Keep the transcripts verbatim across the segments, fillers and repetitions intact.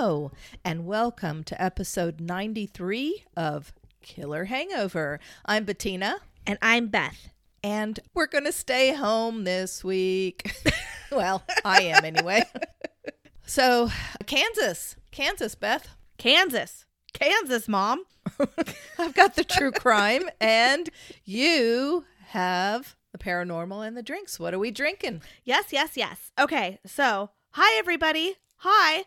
Hello, and welcome to episode ninety-three of Killer Hangover. I'm Bettina. And I'm Beth. And we're going to stay home this week. Well, I am anyway. So, Kansas. Kansas, Beth. Kansas. Kansas, Mom. I've got the true crime, and you have the paranormal and the drinks. What are we drinking? Yes, yes, yes. Okay, so, hi, everybody. Hi.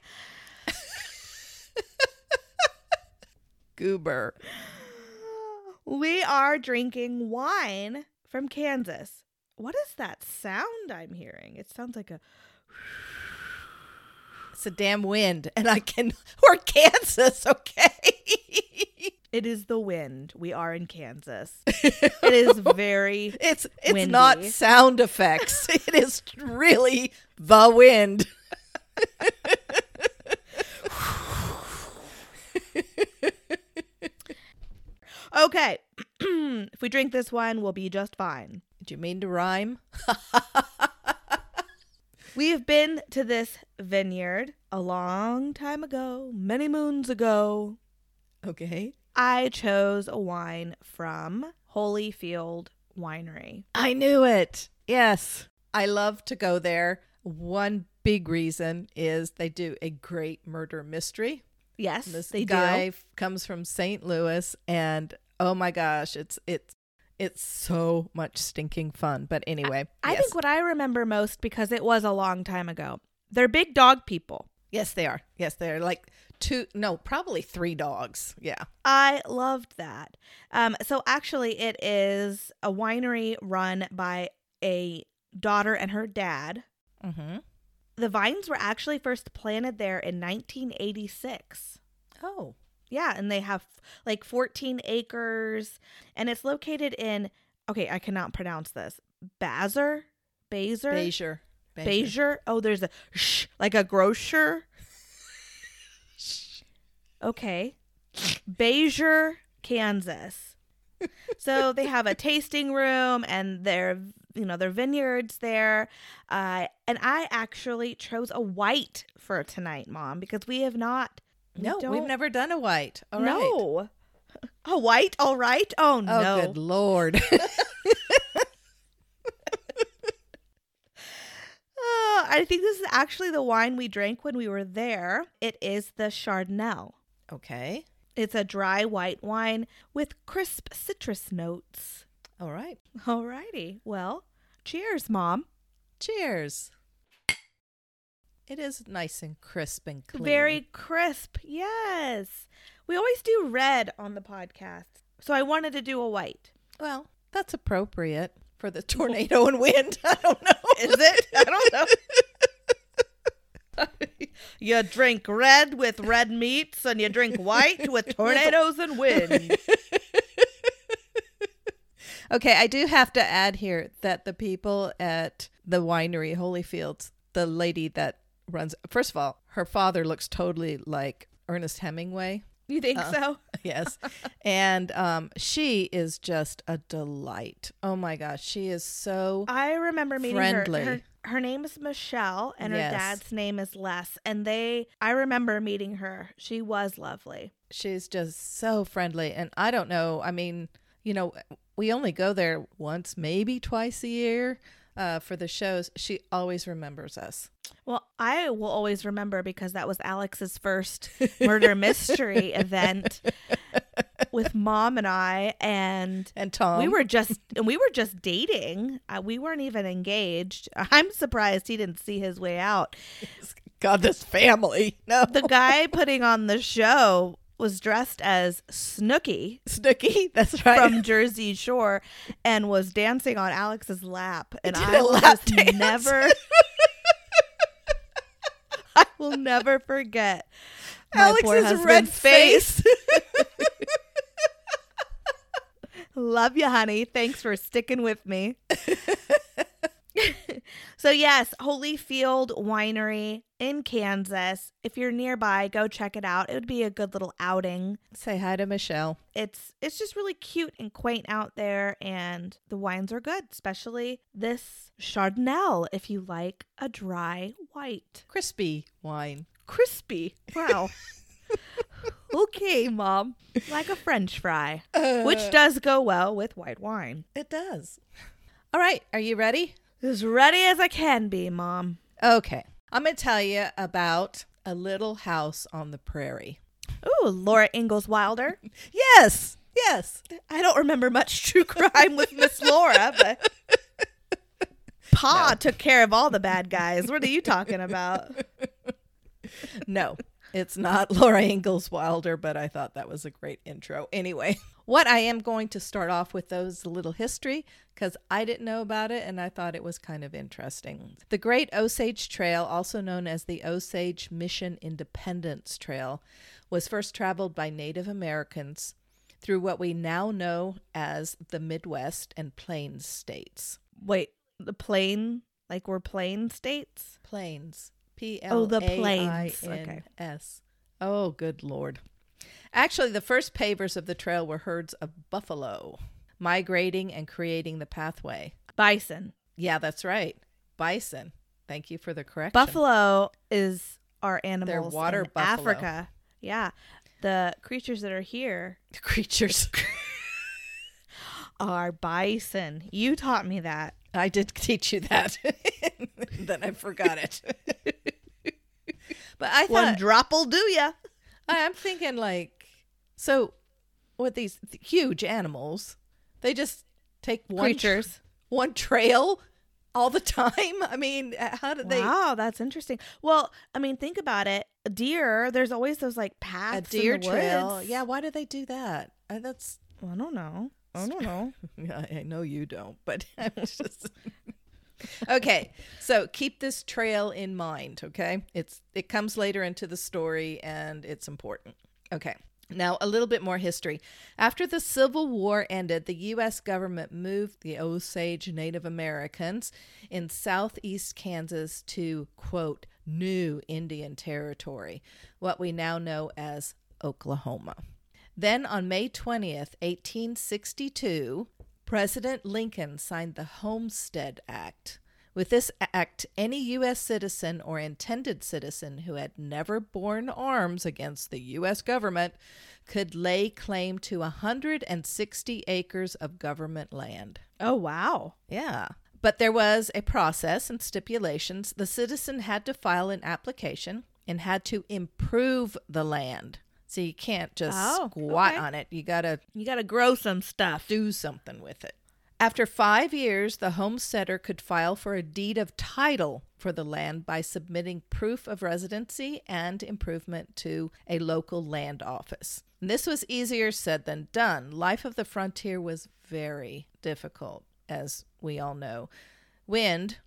Goober. We are drinking wine from Kansas. What is that sound I'm hearing? It sounds like a... It's a damn wind, and I can... We're Kansas, okay? It is the wind. We are in Kansas. It is very It's it's windy. not sound effects. It is really the wind. Okay. If we drink this wine, we'll be just fine. Do you mean to rhyme? We have been to this vineyard a long time ago, many moons ago. Okay. I chose a wine from Holyfield Winery. I knew it. Yes. I love to go there. One big reason is they do a great murder mystery. Yes, This they guy do. f- comes from Saint Louis, and oh my gosh, it's it's it's so much stinking fun. But anyway, I yes. think what I remember most, because it was a long time ago, they're big dog people. Yes, they are. Yes, they're like two, no, probably three dogs. Yeah. I loved that. Um, so actually, it is a winery run by a daughter and her dad. Mm-hmm. The vines were actually first planted there in nineteen eighty-six. Oh. Yeah, and they have like fourteen acres, and it's located in, okay, I cannot pronounce this. Bazer? Bazer? Bezier. Bezier? Oh, there's a sh, like a grocer. Okay. Bezier, Kansas. So they have a tasting room, and their, you know, their vineyards there. Uh, and I actually chose a white for tonight, Mom, because we have not. we No, we've don't- never done a white. All right. No. A white, all right? Oh, Oh, no. good Lord. Oh, I think this is actually the wine we drank when we were there. It is the Chardonnay. Okay. It's a dry white wine with crisp citrus notes. All right. Alrighty. Well, cheers, Mom. Cheers. It is nice and crisp and clean. Very crisp. Yes. We always do red on the podcast. So I wanted to do a white. Well, that's appropriate for the tornado and wind. I don't know. Is it? I don't know. You drink red with red meats, and you drink white with tornadoes and wind. Okay, I do have to add here that the people at the winery Holyfields, the lady that runs, first of all, her father looks totally like Ernest Hemingway. You think Uh, so? Yes. And um, she is just a delight. Oh my gosh. She is so I remember meeting friendly. her. her. Her name is Michelle, and her Yes. dad's name is Les. And they, I remember meeting her. She was lovely. She's just so friendly. And I don't know. I mean, you know, we only go there once, maybe twice a year uh, for the shows. She always remembers us. Well, I will always remember because that was Alex's first murder mystery event with Mom and I, and And Tom. we were just and we were just dating. Uh, we weren't even engaged. I'm surprised he didn't see his way out. God, this family. No. The guy putting on the show was dressed as Snooki Snooki. That's right. from Jersey Shore and was dancing on Alex's lap, and Did I a will lap just dance. never. I will never forget my poor Alex's husband's red face. face. Love you, honey. Thanks for sticking with me. So yes, Holyfield Winery in Kansas. If you're nearby, go check it out. It would be a good little outing. Say hi to Michelle. It's it's just really cute and quaint out there, and the wines are good, especially this Chardonnay if you like a dry white. Crispy wine. crispy. Wow. Okay, Mom. Like a French fry, uh, which does go well with white wine. It does. All right. Are you ready? As ready as I can be, Mom. Okay. I'm going to tell you about A Little House on the Prairie. Ooh, Laura Ingalls Wilder. Yes. Yes. I don't remember much true crime with Miss Laura, but Pa no. took care of all the bad guys. What are you talking about? No, it's not Laura Ingalls Wilder, but I thought that was a great intro. Anyway, what I am going to start off with, though, is a little history, because I didn't know about it, and I thought it was kind of interesting. The Great Osage Trail, also known as the Osage Mission Independence Trail, was first traveled by Native Americans through what we now know as the Midwest and Plains states. Wait, the plain? Like we're plain states? Plains. P L A I N S. Oh, good Lord. Actually, the first pavers of the trail were herds of buffalo, migrating and creating the pathway. Bison. Yeah, that's right. Bison. Thank you for the correction. Buffalo is our animals They're water in buffalo. Africa. Yeah. The creatures that are here. The creatures. are bison. You taught me that. I did teach you that. Then I forgot it. But I thought, one drop will do ya. I'm thinking like, so with these huge animals, they just take one creatures, tra- one trail all the time. I mean, how did they? Wow, that's interesting. Well, I mean, think about it. A deer, there's always those like paths. A deer in the trail. woods. Yeah. Why do they do that? Uh, that's. Well, I don't know. I don't know. I know you don't, but I'm just. Okay, so keep this trail in mind, okay? It's it comes later into the story and it's important. Okay, now a little bit more history. After the Civil War ended, the U S government moved the Osage Native Americans in southeast Kansas to, quote, new Indian territory, what we now know as Oklahoma. Then on May twentieth, eighteen sixty-two, President Lincoln signed the Homestead Act. With this act, any U S citizen or intended citizen who had never borne arms against the U S government could lay claim to one hundred sixty acres of government land. Oh, wow. Yeah. But there was a process and stipulations. The citizen had to file an application and had to improve the land. So you can't just oh, squat okay. on it. You gotta you gotta grow some stuff. Do something with it. After five years, the homesteader could file for a deed of title for the land by submitting proof of residency and improvement to a local land office. And this was easier said than done. Life of the frontier was very difficult, as we all know. Wind.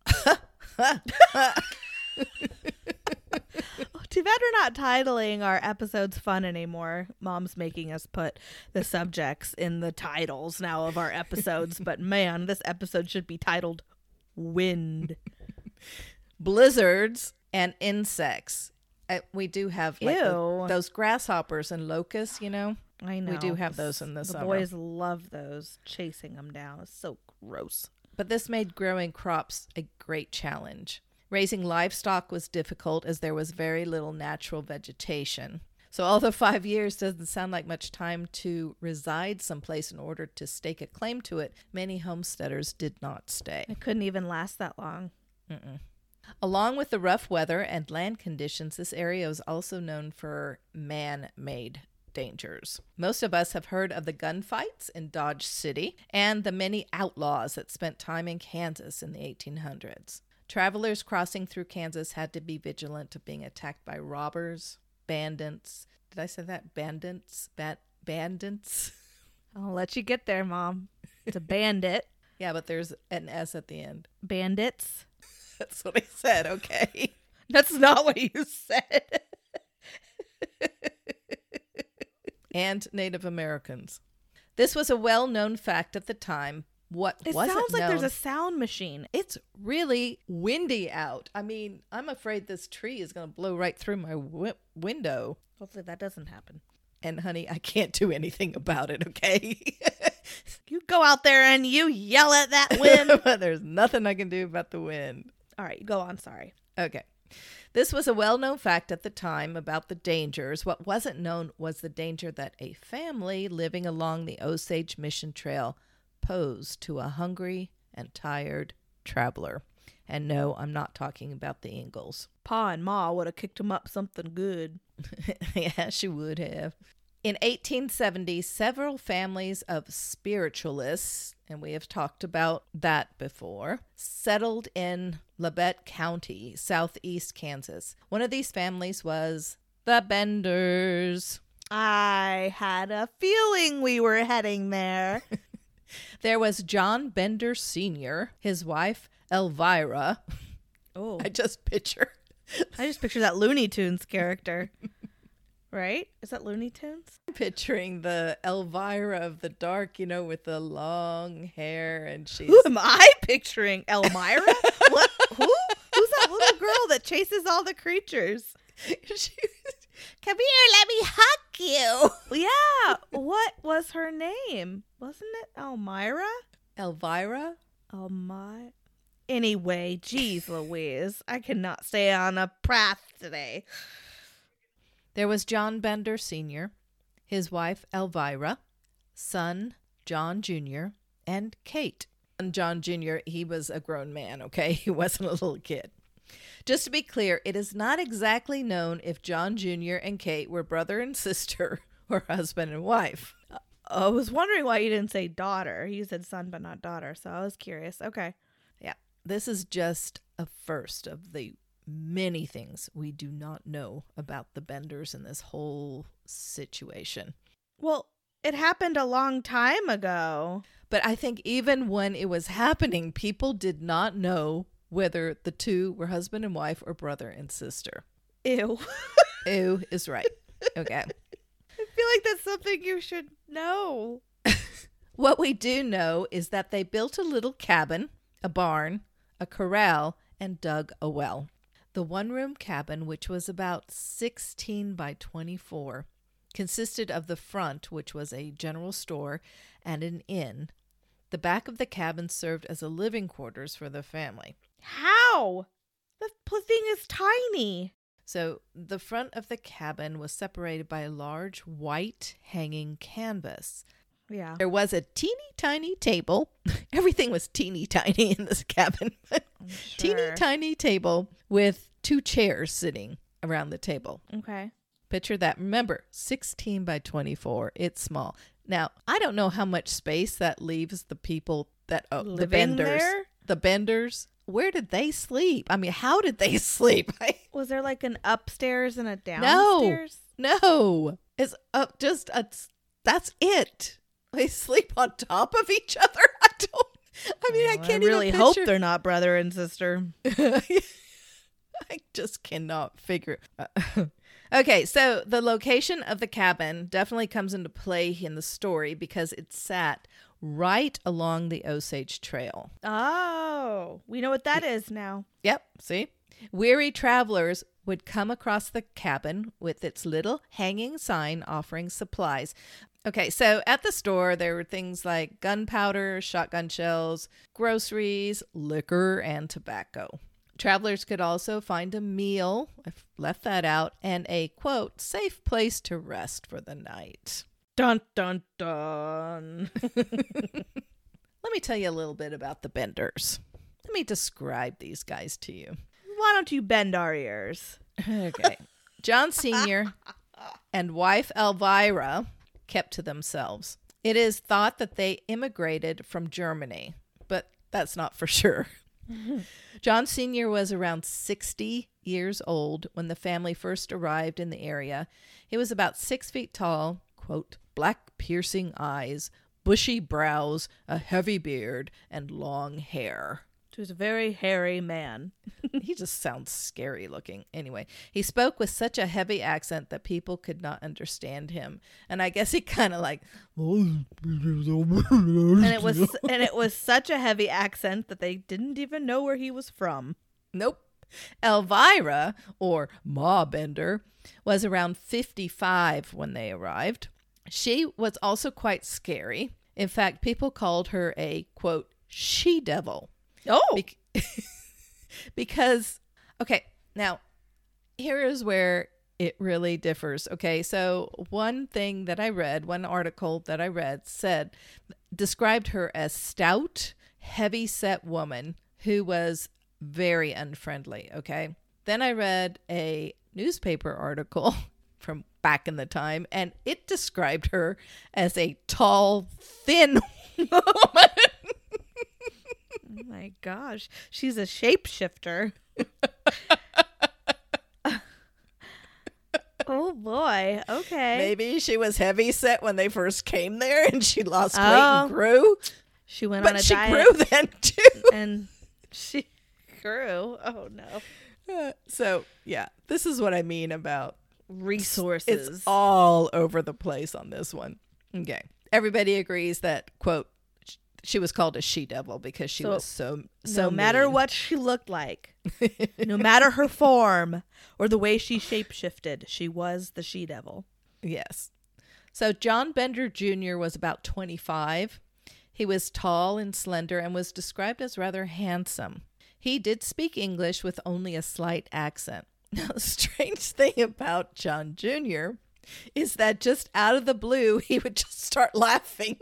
Too bad we're not titling our episodes fun anymore. Mom's making us put the subjects in the titles now of our episodes. But man, this episode should be titled Wind. Blizzards and insects. Uh, we do have like Ew. the, those grasshoppers and locusts, you know. I know. We do have those in the, the summer. The boys love those, chasing them down. It's so gross. But this made growing crops a great challenge. Raising livestock was difficult as there was very little natural vegetation. So although five years doesn't sound like much time to reside someplace in order to stake a claim to it, many homesteaders did not stay. It couldn't even last that long. Mm-mm. Along with the rough weather and land conditions, this area is also known for man-made dangers. Most of us have heard of the gunfights in Dodge City and the many outlaws that spent time in Kansas in the eighteen hundreds. Travelers crossing through Kansas had to be vigilant of being attacked by robbers, bandits. Did I say that? Bandits? Bat- bandits? I'll let you get there, Mom. It's a bandit. Yeah, but there's an S at the end. Bandits? That's what I said, okay. That's not what you said. And Native Americans. This was a well-known fact at the time. What it wasn't sounds like known, there's a sound machine. It's really windy out. I mean, I'm afraid this tree is going to blow right through my wi- window. Hopefully that doesn't happen. And honey, I can't do anything about it, okay? You go out there and you yell at that wind. But there's nothing I can do about the wind. All right, go on. Sorry. Okay. This was a well-known fact at the time about the dangers. What wasn't known was the danger that a family living along the Osage Mission Trail posed to a hungry and tired traveler. And no, I'm not talking about the Ingalls. Pa and Ma would have kicked him up something good. Yeah, she would have. In eighteen seventy, several families of spiritualists, and we have talked about that before, settled in Labette County, southeast Kansas. One of these families was the Benders. I had a feeling we were heading there. There was John Bender Senior, his wife Elvira. Oh, I just picture. I just picture that Looney Tunes character. Right? Is that Looney Tunes? Picturing the Elvira of the dark, you know, with the long hair, and she's... Who am I picturing? Elmira? What? Who? Who's that little girl that chases all the creatures? she... Come here, let me hug you. Yeah. What was her name? Wasn't it Elmira? Elvira? Elmira? Anyway, geez Louise, I cannot stay on a path today. There was John Bender Senior, his wife Elvira, son John Junior, and Kate. And John Junior, he was a grown man, okay? He wasn't a little kid. Just to be clear, it is not exactly known if John Junior and Kate were brother and sister or husband and wife. I was wondering why you didn't say daughter. You said son but not daughter, so I was curious. Okay. Yeah, this is just a first of the many things we do not know about the Benders in this whole situation. Well, it happened a long time ago. But I think even when it was happening, people did not know whether the two were husband and wife or brother and sister. Ew. Ew is right. Okay. I feel like that's something you should know. What we do know is that they built a little cabin, a barn, a corral, and dug a well. The one-room cabin, which was about sixteen by twenty-four, consisted of the front, which was a general store, and an inn. The back of the cabin served as a living quarters for the family. How? The thing is tiny. So the front of the cabin was separated by a large white hanging canvas. Yeah. There was a teeny tiny table. Everything was teeny tiny in this cabin. Sure. Teeny tiny table with two chairs sitting around the table. Okay. Picture that. Remember, sixteen by twenty-four. It's small. Now, I don't know how much space that leaves the people that, oh, the Living Benders. there? The Benders. Where did they sleep? I mean, how did they sleep? Was there like an upstairs and a downstairs? No. No. It's up just a, that's it. They sleep on top of each other. I don't. I mean, Oh, I can't I really even hope picture. they're not brother and sister. I just cannot figure. Uh, okay, so the location of the cabin definitely comes into play in the story because it sat right along the Osage Trail. Oh, we know what that is now. Yep, see? Weary travelers would come across the cabin with its little hanging sign offering supplies. Okay, so at the store, there were things like gunpowder, shotgun shells, groceries, liquor, and tobacco. Travelers could also find a meal, I've left that out, and a, quote, safe place to rest for the night. Dun, dun, dun. Let me tell you a little bit about the Benders. Let me describe these guys to you. Why don't you bend our ears? Okay. John Senior and wife Elvira kept to themselves. It is thought that they immigrated from Germany, but that's not for sure. John Senior was around sixty years old when the family first arrived in the area. He was about six feet tall, quote, black piercing eyes, bushy brows, a heavy beard, and long hair. He was a very hairy man. He just sounds scary looking. Anyway, he spoke with such a heavy accent that people could not understand him. And I guess he kind of like, And it was and it was such a heavy accent that they didn't even know where he was from. nope. Elvira, or Ma Bender, was around fifty-five when they arrived. She was also quite scary. In fact, people called her a, quote, she-devil. Oh, Bec- because, okay, now, here is where it really differs. Okay, so one thing that I read, one article that I read said, described her as stout, heavy-set woman who was very unfriendly, okay? Then I read a newspaper article from back in the time, and it described her as a tall, thin woman. Oh my gosh, she's a shapeshifter. Oh boy, okay. Maybe she was heavy set when they first came there and she lost weight Oh. and grew. She went But on a she diet grew then too. and she grew. Oh no. Uh, so, yeah, this is what I mean about Resources. it's all over the place on this one. Okay. Everybody agrees that, quote, sh- she was called a she-devil because she So, was so, so no matter mean. what she looked like, no matter her form or the way she shapeshifted, she was the she-devil. Yes. So John Bender Junior was about twenty-five. He was tall and slender and was described as rather handsome. He did speak English with only a slight accent. Now, the strange thing about John Junior is that just out of the blue, he would just start laughing.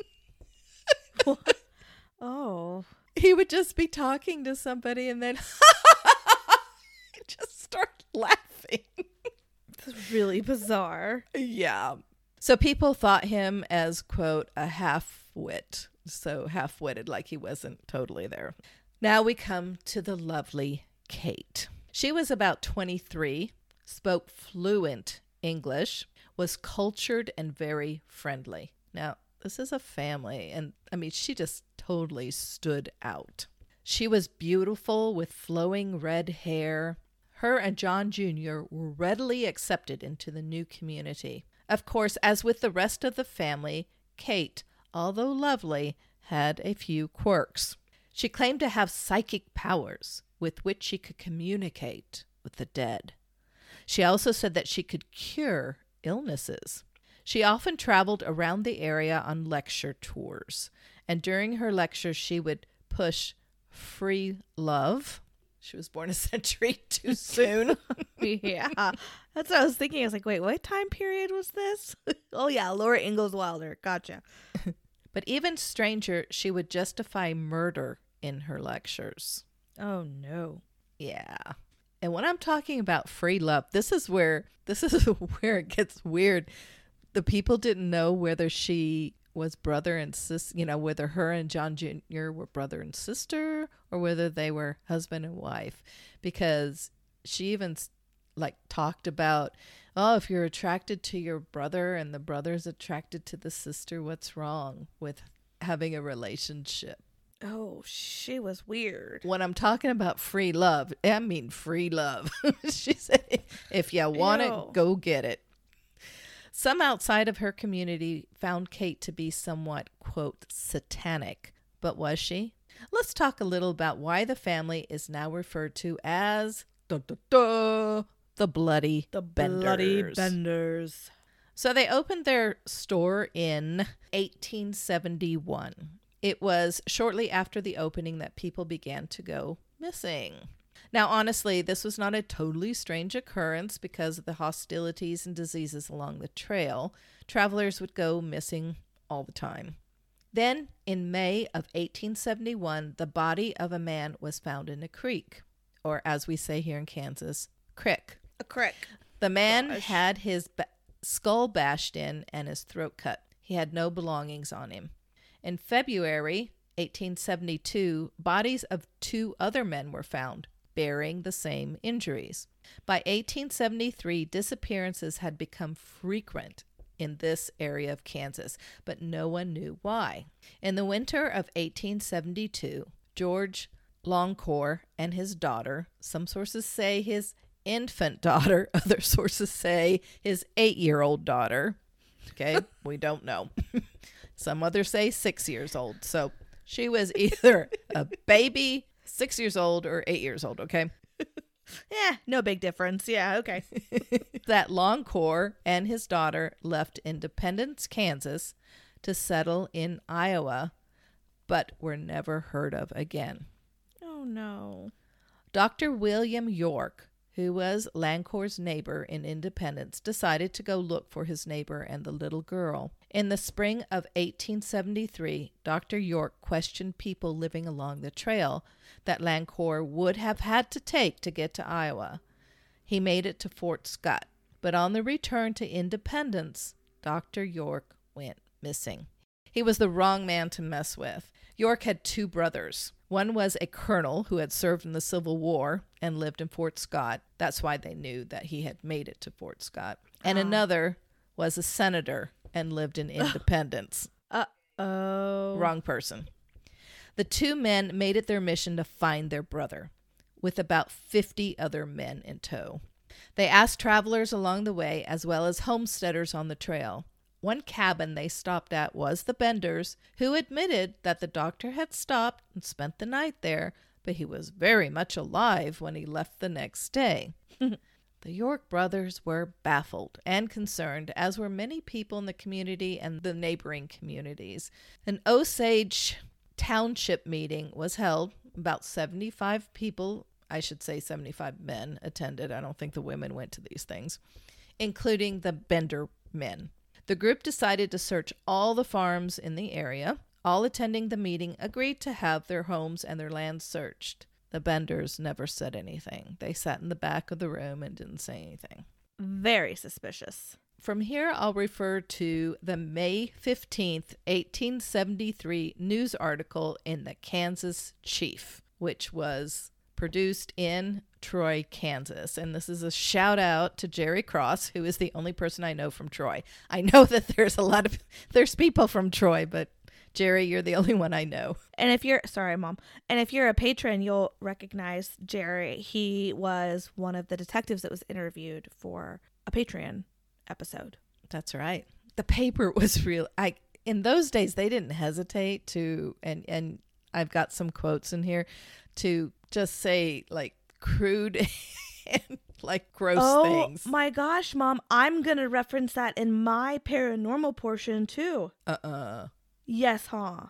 Oh. He would just be talking to somebody and then just start laughing. This is really bizarre. Yeah. So people thought him as, quote, a half-wit. So half-witted, like he wasn't totally there. Now we come to the lovely Kate. She was about twenty-three, spoke fluent English, was cultured and very friendly. Now, this is a family, and I mean, she just totally stood out. She was beautiful with flowing red hair. Her and John Junior were readily accepted into the new community. Of course, as with the rest of the family, Kate, although lovely, had a few quirks. She claimed to have psychic powers with which she could communicate with the dead. She also said that she could cure illnesses. She often traveled around the area on lecture tours, and during her lectures she would push free love. She was born a century too soon. Yeah. That's what I was thinking. I was like, wait, what time period was this? Oh, yeah. Laura Ingalls Wilder. Gotcha. But even stranger, she would justify murder in her lectures. Oh, no. Yeah. And when I'm talking about free love, this is where this is where it gets weird. The people didn't know whether she was brother and sis, you know, whether her and John Junior were brother and sister or whether they were husband and wife, because she even like talked about, oh, if you're attracted to your brother and the brother's attracted to the sister, what's wrong with having a relationship? Oh, she was weird. When I'm talking about free love, I mean free love. She said, if you want Ew. it, go get it. Some outside of her community found Kate to be somewhat, quote, satanic. But was she? Let's talk a little about why the family is now referred to as dun, dun, dun, the Bloody The Benders. Bloody Benders. So they opened their store in eighteen seventy-one. It was shortly after the opening that people began to go missing. Now, honestly, this was not a totally strange occurrence because of the hostilities and diseases along the trail. Travelers would go missing all the time. Then, in May of eighteen seventy-one, the body of a man was found in a creek, or as we say here in Kansas, crick. A crick. The man Gosh. had his ba- skull bashed in and his throat cut. He had no belongings on him. In February eighteen seventy-two, bodies of two other men were found, bearing the same injuries. By eighteen seventy-three, disappearances had become frequent in this area of Kansas, but no one knew why. In the winter of eighteen seventy-two, George Longcore and his daughter, some sources say his infant daughter, other sources say his eight-year-old daughter. Okay, we don't know. Some others say six years old. So she was either a baby, six years old, or eight years old, okay? Yeah, no big difference. Yeah, okay. That Longcore and his daughter left Independence, Kansas, to settle in Iowa, but were never heard of again. Oh, no. Doctor William York, who was Lancour's neighbor in Independence, decided to go look for his neighbor and the little girl. In the spring of eighteen seventy-three, Doctor York questioned people living along the trail that Lancour would have had to take to get to Iowa. He made it to Fort Scott, but on the return to Independence, Doctor York went missing. He was the wrong man to mess with. York had two brothers. One was a colonel who had served in the Civil War and lived in Fort Scott. That's why they knew that he had made it to Fort Scott. And Ah. another was a senator and lived in Independence. Uh-oh. Wrong person. The two men made it their mission to find their brother, with about fifty other men in tow. They asked travelers along the way, as well as homesteaders on the trail. One cabin they stopped at was the Benders, who admitted that the doctor had stopped and spent the night there, but he was very much alive when he left the next day. The York brothers were baffled and concerned, as were many people in the community and the neighboring communities. An Osage Township meeting was held. About seventy-five people, I should say seventy-five men, attended. I don't think the women went to these things, including the Bender men. The group decided to search all the farms in the area. All attending the meeting agreed to have their homes and their lands searched. The Benders never said anything. They sat in the back of the room and didn't say anything. Very suspicious. From here, I'll refer to the May fifteenth, eighteen seventy-three news article in the Kansas Chief, which was produced in Troy, Kansas. And this is a shout out to Jerry Cross, who is the only person I know from Troy. I know that there's a lot of, there's people from Troy, but Jerry, you're the only one I know. And if you're, sorry, Mom. And if you're a patron, you'll recognize Jerry. He was one of the detectives that was interviewed for a Patreon episode. That's right. The paper was real. I, in those days, they didn't hesitate to, and, and I've got some quotes in here, to just say like crude and like gross oh, things. Oh my gosh, Mom. I'm going to reference that in my paranormal portion too. Uh-uh. Yes, huh?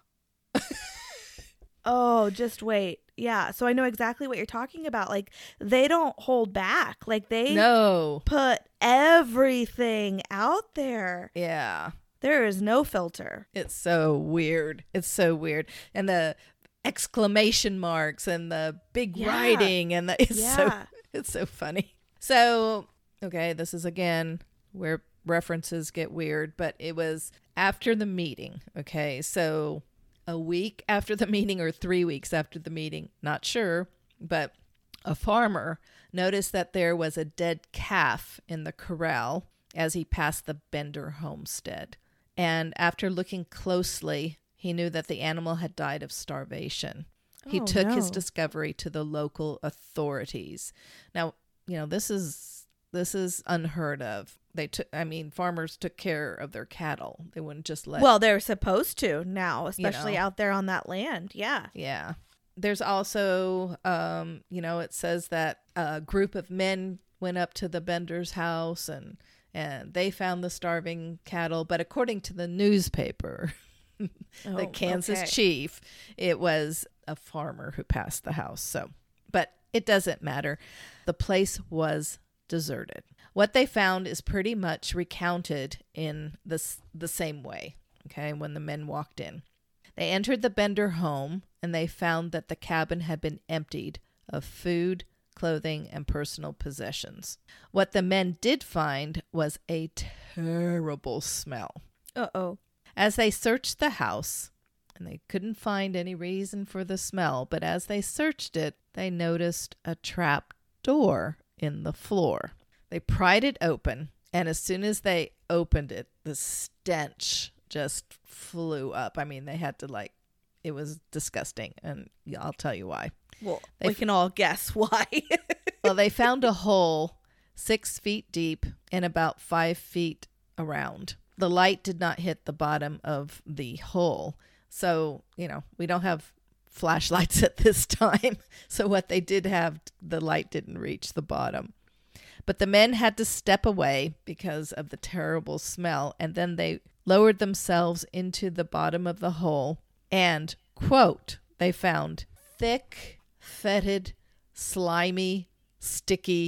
Oh, just wait. Yeah. So I know exactly what you're talking about. Like, they don't hold back. Like, they No. put everything out there. Yeah. There is no filter. It's so weird. It's so weird. And the exclamation marks and the big Yeah. writing and the, it's so Yeah. it's so funny. So, okay, this is again where references get weird, but it was after the meeting. Okay, so a week after the meeting or three weeks after the meeting, not sure, but a farmer noticed that there was a dead calf in the corral as he passed the Bender homestead. And after looking closely, he knew that the animal had died of starvation. He Oh, took his no. discovery to the local authorities. Now, you know, this is this is unheard of. They took I mean, farmers took care of their cattle. They wouldn't just let Well, they're supposed to now, especially know. out there on that land. Yeah. Yeah. There's also um, you know, it says that a group of men went up to the Bender's house and and they found the starving cattle, but according to the newspaper, the Oh, Kansas okay. Chief, it was a farmer who passed the house. So, but it doesn't matter. The place was deserted. What they found is pretty much recounted in this the same way. Okay, when the men walked in, they entered the Bender home and they found that the cabin had been emptied of food, clothing, and personal possessions. What the men did find was a terrible smell. Uh-oh. As they searched the house, and they couldn't find any reason for the smell, but as they searched it, they noticed a trap door in the floor. They pried it open, and as soon as they opened it, the stench just flew up. I mean, they had to like, it was disgusting, and I'll tell you why. Well, They we f- can all guess why. Well, they found a hole six feet deep and about five feet around. The light did not hit the bottom of the hole. So, you know, we don't have flashlights at this time. So what they did have, the light didn't reach the bottom. But the men had to step away because of the terrible smell. And then they lowered themselves into the bottom of the hole and, quote, they found thick, fetid, slimy, sticky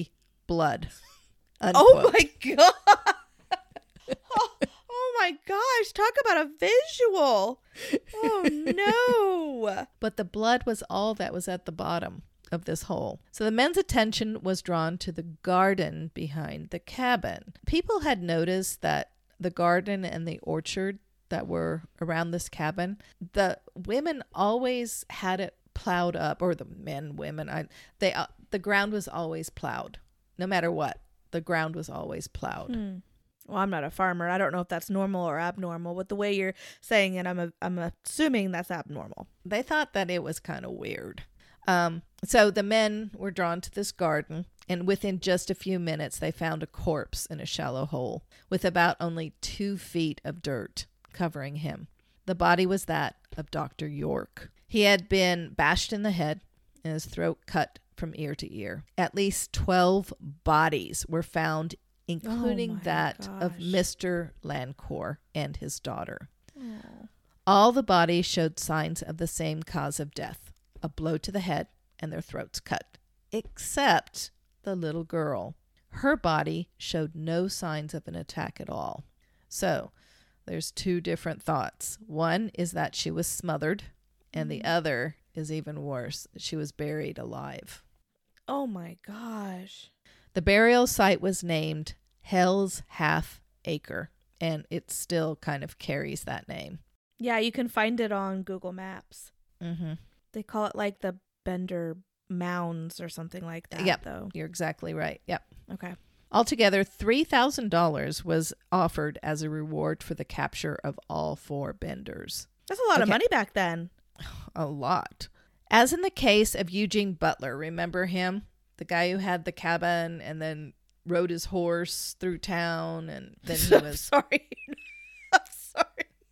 blood. Oh Unquote. my god. oh, oh my gosh, talk about a visual. Oh no. But the blood was all that was at the bottom of this hole. So the men's attention was drawn to the garden behind the cabin. People had noticed that the garden and the orchard that were around this cabin, the women always had it plowed up, or the men, women, I, they, uh, the ground was always plowed. No matter what, the ground was always plowed. Hmm. Well, I'm not a farmer. I don't know if that's normal or abnormal. With the way you're saying it, I'm a, I'm assuming that's abnormal. They thought that it was kind of weird. Um, so the men were drawn to this garden, and within just a few minutes, they found a corpse in a shallow hole with about only two feet of dirt covering him. The body was that of Doctor York. He had been bashed in the head and his throat cut from ear to ear. At least twelve bodies were found, including Oh my that gosh. of Mister Lancourt and his daughter. Oh. All the bodies showed signs of the same cause of death, a blow to the head and their throats cut, except the little girl. Her body showed no signs of an attack at all. So there's two different thoughts. One is that she was smothered, and the other is even worse. She was buried alive. Oh my gosh. The burial site was named Hell's Half Acre, and it still kind of carries that name. Yeah, you can find it on Google Maps. Mm-hmm. They call it like the Bender Mounds or something like that, Yep. though. You're exactly right. Yep. Okay. Altogether, three thousand dollars was offered as a reward for the capture of all four Benders. That's a lot of Okay. money back then. A lot. As in the case of Eugene Butler, remember him? The guy who had the cabin and then rode his horse through town, and then he I'm was... sorry. I'm sorry.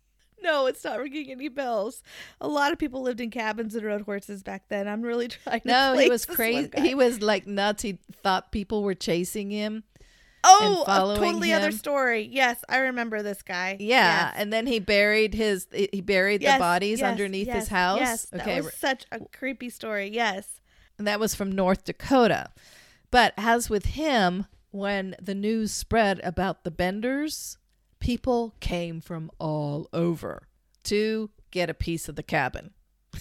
No, it's not ringing any bells. A lot of people lived in cabins and rode horses back then. I'm really trying to No, he place was this crazy. one guy. He was like nuts. He thought people were chasing him. Oh, a following totally other him. story. Yes, I remember this guy. Yeah, Yes. and then he buried his he buried Yes, the bodies yes, underneath yes, his house. Yes, that Okay, was such a creepy story. Yes. and that was from North Dakota. But as with him, when the news spread about the Benders, people came from all over to get a piece of the cabin.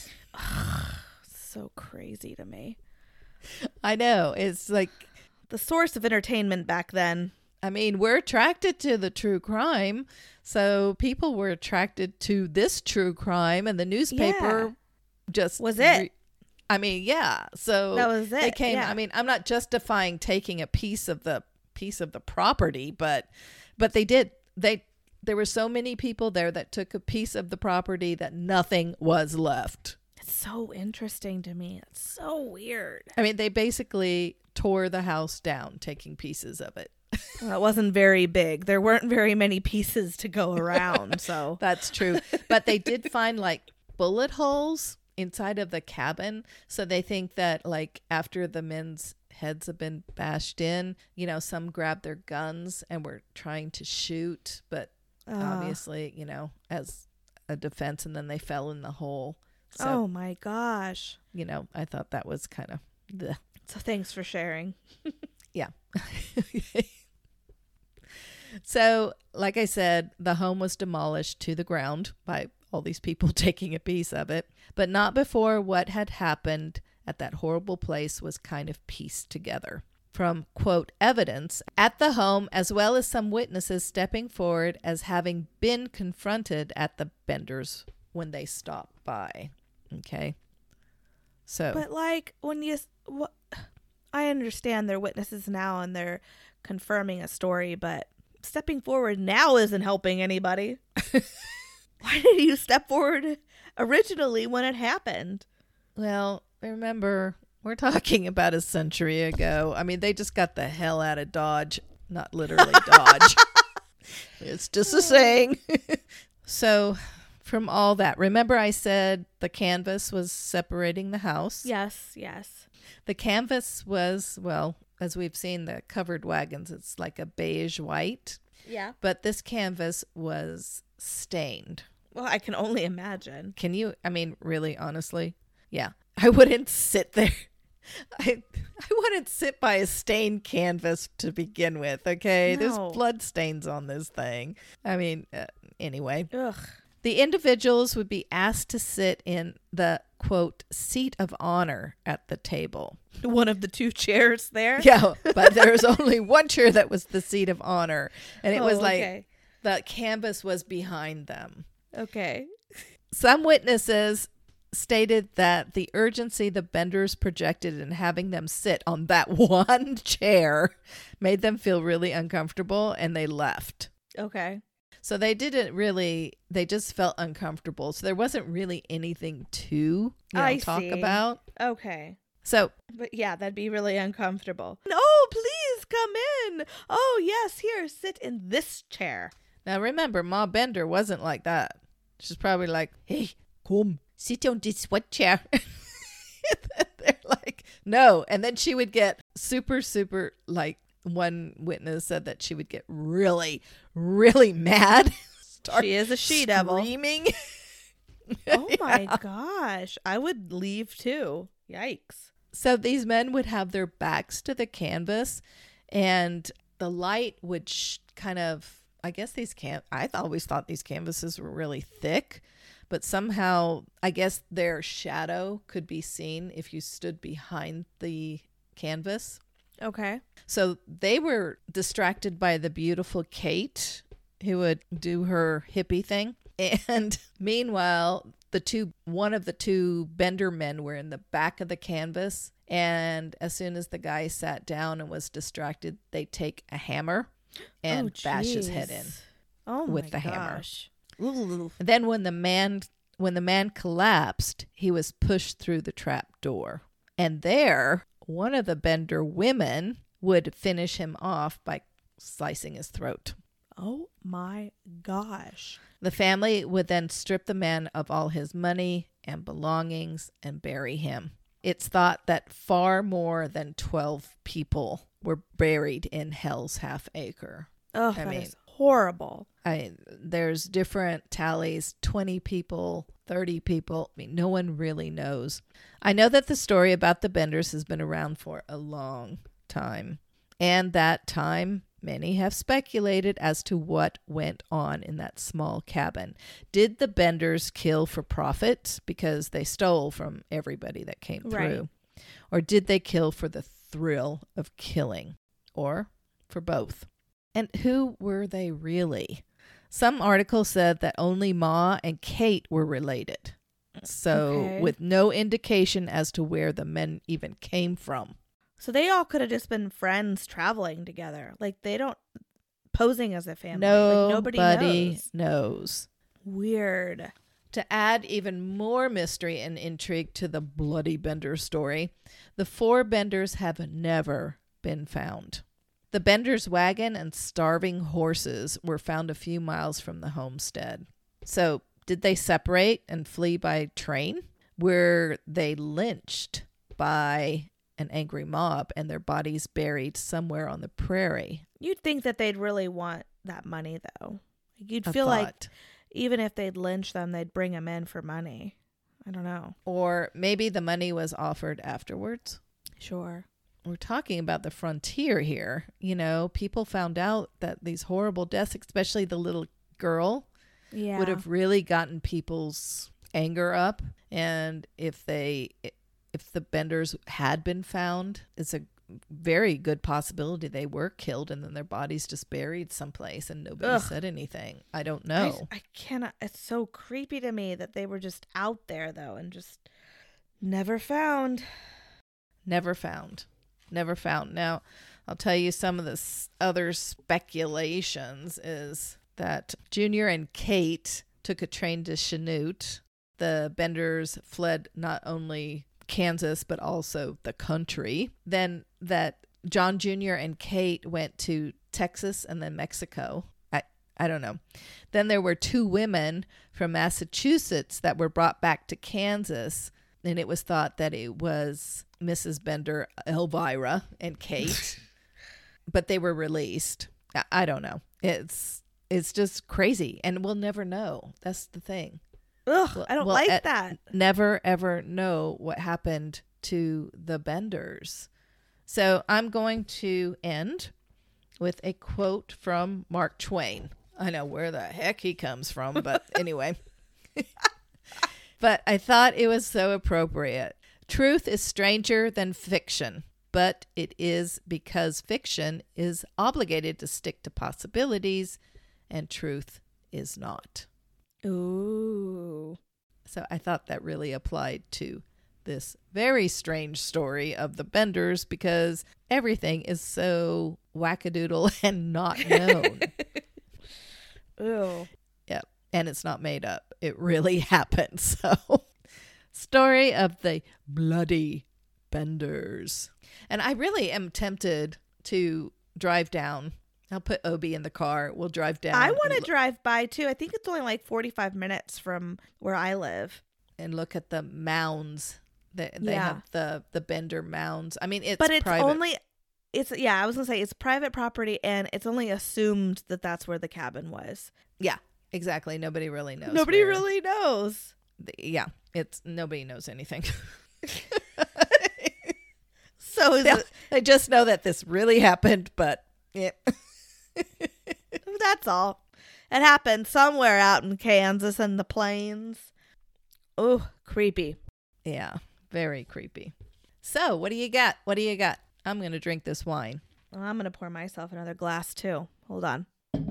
So crazy to me. I know. It's like, The source of entertainment back then. I mean, we're attracted to the true crime. So people were attracted to this true crime, and the newspaper Yeah. just Was it. I mean, yeah. So That was They it, came. yeah. I mean, I'm not justifying taking a piece of the piece of the property, but but they did. They there were so many people there that took a piece of the property that nothing was left. It's so interesting to me. It's so weird. I mean, they basically tore the house down, taking pieces of it. Well, it wasn't very big. There weren't very many pieces to go around. So That's true. But they did find like bullet holes inside of the cabin. So they think that like after the men's heads have been bashed in, you know, some grabbed their guns and were trying to shoot, but uh, obviously, you know, as a defense, and then they fell in the hole. So, oh my gosh. you know, I thought that was kind of the So thanks for sharing. yeah. So, like I said, the home was demolished to the ground by all these people taking a piece of it, but not before what had happened at that horrible place was kind of pieced together. From, quote, evidence at the home, as well as some witnesses stepping forward as having been confronted at the Benders when they stopped by. Okay. So, But like when you, what, I understand they're witnesses now and they're confirming a story, but stepping forward now isn't helping anybody. Why did you step forward originally when it happened? well, remember, we're talking about a century ago. I mean, they just got the hell out of Dodge. Not literally Dodge. It's just a saying. So, from all that, remember I said the canvas was separating the house? Yes, yes. The canvas was, well, as we've seen the covered wagons, it's like a beige white. Yeah. But this canvas was stained. Well, I can only imagine. Can you, I mean, really, honestly? Yeah. I wouldn't sit there I I wouldn't sit by a stained canvas to begin with, okay? No. There's blood stains on this thing. I mean, uh, anyway. Ugh. The individuals would be asked to sit in the, quote, seat of honor at the table. One of the two chairs there. Yeah, but there was only one chair that was the seat of honor. And it Oh, was like okay. the canvas was behind them. Okay. Some witnesses stated that the urgency the Benders projected in having them sit on that one chair made them feel really uncomfortable, and they left. Okay. So they didn't really, they just felt uncomfortable. So there wasn't really anything to, you know, I talk see. about. Okay. So But yeah, that'd be really uncomfortable. Oh, please come in. Oh, yes, here, sit in this chair. now remember, Ma Bender wasn't like that. She's probably like, hey, come, sit on this what chair. They're like, no. And then she would get super, super, like, one witness said that she would get really, really mad. Start She is a she-devil. screaming. Oh my gosh. I would leave too. Yikes. So these men would have their backs to the canvas, and the light would sh- kind of, I guess these can I th- always thought these canvases were really thick, but somehow I guess their shadow could be seen if you stood behind the canvas. Okay. So they were distracted by the beautiful Kate, who would do her hippie thing. And meanwhile, the two, one of the two Bender men were in the back of the canvas. And as soon as the guy sat down and was distracted, they take a hammer and Oh, bash his head in. jeez. Oh with my the hammer. gosh. Ooh. Then when the man when the man collapsed, he was pushed through the trap door. And there, one of the Bender women would finish him off by slicing his throat. Oh my gosh. The family would then strip the man of all his money and belongings and bury him. It's thought that far more than twelve people were buried in Hell's Half Acre. Oh, I that mean- is horrible. I there's different tallies, twenty people, thirty people. I mean, no one really knows. I know that the story about the Benders has been around for a long time. And that time, many have speculated as to what went on in that small cabin. Did the Benders kill for profit because they stole from everybody that came Right. through? Or did they kill for the thrill of killing? Or for both? And who were they really? Some articles said that only Ma and Kate were related. So, Okay. with no indication as to where the men even came from. So they all could have just been friends traveling together. Like they don't posing as a family. Like, nobody Nobody knows. knows. Weird. To add even more mystery and intrigue to the bloody Bender story, the four Benders have never been found. The Benders' wagon and starving horses were found a few miles from the homestead. So, did they separate and flee by train? Were they lynched by an angry mob and their bodies buried somewhere on the prairie? You'd think that they'd really want that money though. You'd A feel like thought. even if they'd lynch them, they'd bring them in for money. I don't know. Or maybe the money was offered afterwards. Sure. We're talking about the frontier here. You know, people found out that these horrible deaths, especially the little girl, Yeah. would have really gotten people's anger up. And if they, if the Benders had been found, it's a very good possibility they were killed and then their bodies just buried someplace and nobody Ugh. said anything. I don't I, know. I cannot. It's so creepy to me that they were just out there though and just never found. Never found. Never found. Now, I'll tell you some of the s- other speculations is that Junior and Kate took a train to Chanute. The Benders fled not only Kansas, but also the country. Then that John Junior and Kate went to Texas and then Mexico. I, I don't know. Then there were two women from Massachusetts that were brought back to Kansas. And it was thought that it was Missus Bender, Elvira, and Kate, but they were released. I, I don't know. It's it's just crazy, and we'll never know. That's the thing. Ugh, Well- I don't well, like at- that. Never ever know what happened to the Benders. So I'm going to end with a quote from Mark Twain. I know where the heck he comes from, but anyway. But I thought it was so appropriate. Truth is stranger than fiction, but it is because fiction is obligated to stick to possibilities and truth is not. Ooh. So I thought that really applied to this very strange story of the Benders because everything is so wackadoodle and not known. Ooh. Yep. And it's not made up. It really happened. So, story of the bloody Benders. And I really am tempted to drive down. I'll put Obi in the car. We'll drive down. I want to lo- drive by too. I think it's only like forty-five minutes from where I live. and look at the mounds. They, they Yeah. have the, the Bender mounds. I mean, it's But it's private. only, it's, yeah, I was going to say it's private property and it's only assumed that that's where the cabin was. Yeah, exactly. Nobody really knows. Nobody where really knows. the- yeah, it's nobody knows anything. So is They- it, I just know that this really happened, but yeah. that's all. It happened somewhere out in Kansas in the plains. Oh, creepy. Yeah, very creepy. So, what do you got? What do you got? I'm going to drink this wine. Well, I'm going to pour myself another glass too. Hold on.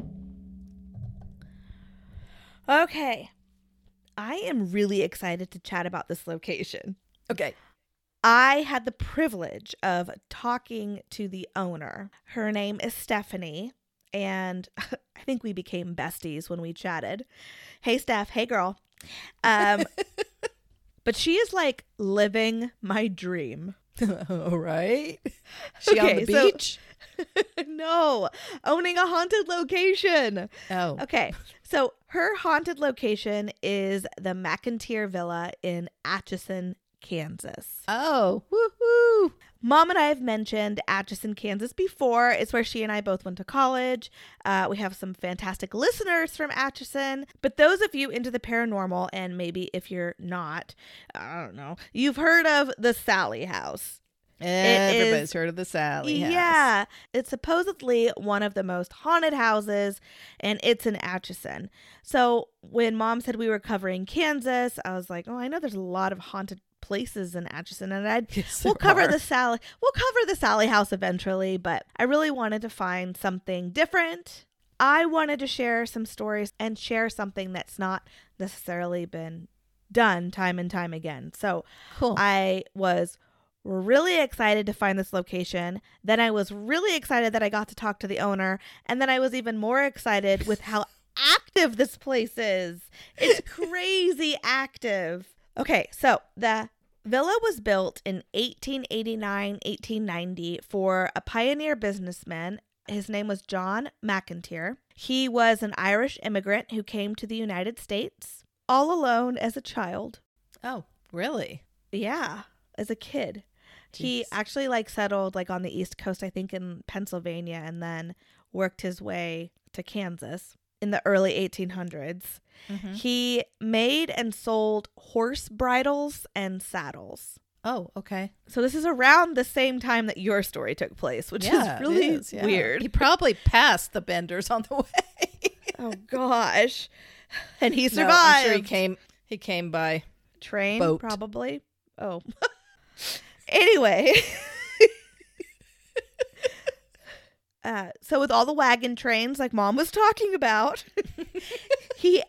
Okay. I am really excited to chat about this location. Okay. I had the privilege of talking to the owner. Her name is Stephanie, and I think we became besties when we chatted. Hey, Steph. Hey, girl. Um, but she is like living my dream. All right. She on Okay, the so- beach? No, owning a haunted location. Oh. Okay, so her haunted location is the McIntyre Villa in Atchison, Kansas. Oh. Woohoo. Mom and I have mentioned Atchison, Kansas before. It's where she and I both went to college. Uh, we have some fantastic listeners from Atchison. But those of you into the paranormal, and maybe if you're not, I don't know, you've heard of the Sally House. Everybody's is- heard of the Sally House. Yeah, it's supposedly one of the most haunted houses, and it's in Atchison. So when Mom said we were covering Kansas, I was like, oh, I know there's a lot of haunted places in Atchison, and I'd Yes, we'll there cover are. the Sally we'll cover the Sally House eventually, but I really wanted to find something different. I wanted to share some stories and share something that's not necessarily been done time and time again. So Cool. I was really excited to find this location. Then I was really excited that I got to talk to the owner. And then I was even more excited with how active this place is. It's crazy active. Okay, so the villa was built in eighteen eighty-nine, eighteen ninety for a pioneer businessman. His name was John McIntyre. He was an Irish immigrant who came to the United States all alone as a child. Oh, really? Yeah, as a kid. He Jeez. actually like settled like on the East Coast, I think in Pennsylvania, and then worked his way to Kansas in the early eighteen hundreds. Mhm. He made and sold horse bridles and saddles. Oh, okay. So this is around the same time that your story took place, which Yeah, is it really is, yeah. weird. He probably passed the Benders on the way. Oh gosh. And he No, survived. I'm sure he came. He came by. Train, boat. probably. Oh. Anyway. uh, so with all the wagon trains like Mom was talking about, he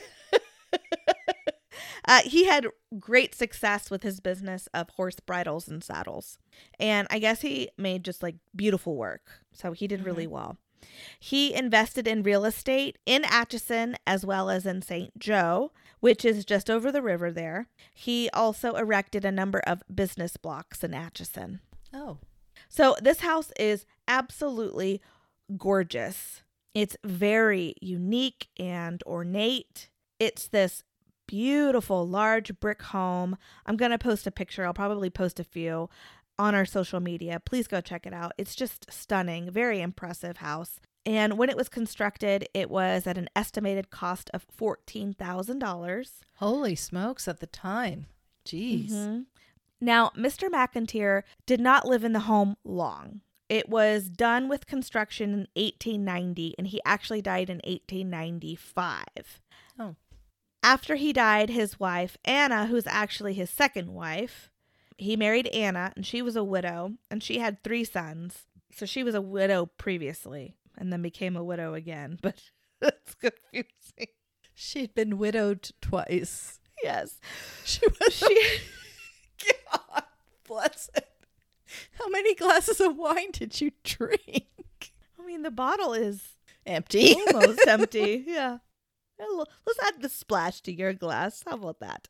uh, he had great success with his business of horse bridles and saddles. And I guess he made just like beautiful work. So he did really well. He invested in real estate in Atchison as well as in Saint Joe, which is just over the river there. He also erected a number of business blocks in Atchison. Oh. So this house is absolutely gorgeous. It's very unique and ornate. It's this beautiful large brick home. I'm going to post a picture. I'll probably post a few on our social media. Please go check it out. It's just stunning, very impressive house. And when it was constructed, it was at an estimated cost of fourteen thousand dollars. Holy smokes! At the time, jeez. Mhm. Now, Mister McIntyre did not live in the home long. It was done with construction in eighteen ninety, and he actually died in eighteen ninety-five. Oh. After he died, his wife, Anna, who's actually his second wife, he married Anna, and she was a widow, and she had three sons. So she was a widow previously, and then became a widow again, but that's confusing. She'd been widowed twice. Yes. She was. She... God bless it. How many glasses of wine did you drink? I mean, the bottle is empty. Almost empty. Yeah. Let's add the splash to your glass. How about that?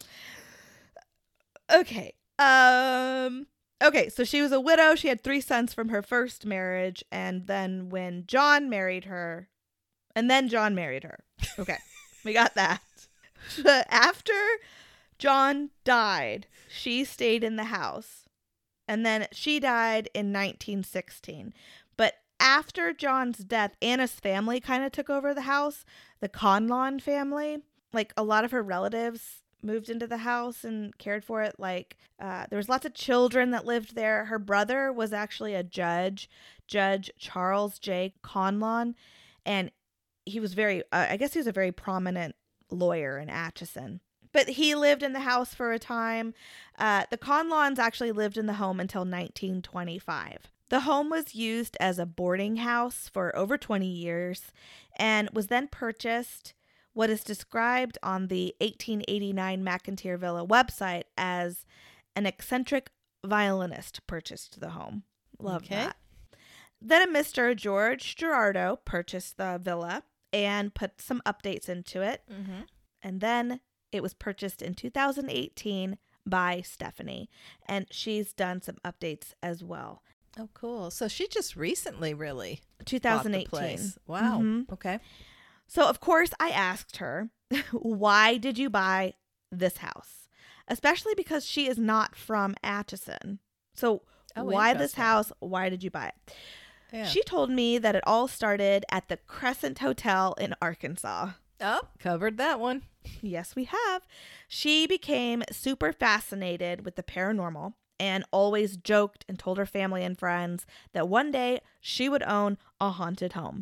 Okay. Um. Okay, so she was a widow. She had three sons from her first marriage. And then when John married her, and then John married her. Okay, we got that. But after John died, she stayed in the house. And then she died in nineteen sixteen. But after John's death, Anna's family kind of took over the house. The Conlon family. Like, a lot of her relatives moved into the house and cared for it. Like, uh, there was lots of children that lived there. Her brother was actually a judge, Judge Charles J. Conlon. And he was very, uh, I guess he was a very prominent lawyer in Atchison. But he lived in the house for a time. Uh, the Conlons actually lived in the home until nineteen twenty-five. The home was used as a boarding house for over twenty years and was then purchased, what is described on the eighteen eighty-nine McIntyre Villa website as an eccentric violinist purchased the home. Love okay. that. Then a Mister George Gerardo purchased the villa and put some updates into it. Mm-hmm. And then it was purchased in two thousand eighteen by Stephanie, and she's done some updates as well. Oh, cool. So she just recently really twenty eighteen. bought the place. Wow. Mm-hmm. Okay. So, of course, I asked her, why did you buy this house? Especially because she is not from Atchison. So, oh, why this house? Why did you buy it? Yeah. She told me that it all started at the Crescent Hotel in Arkansas. Oh, covered that one. Yes, we have. She became super fascinated with the paranormal and always joked and told her family and friends that one day she would own a haunted home.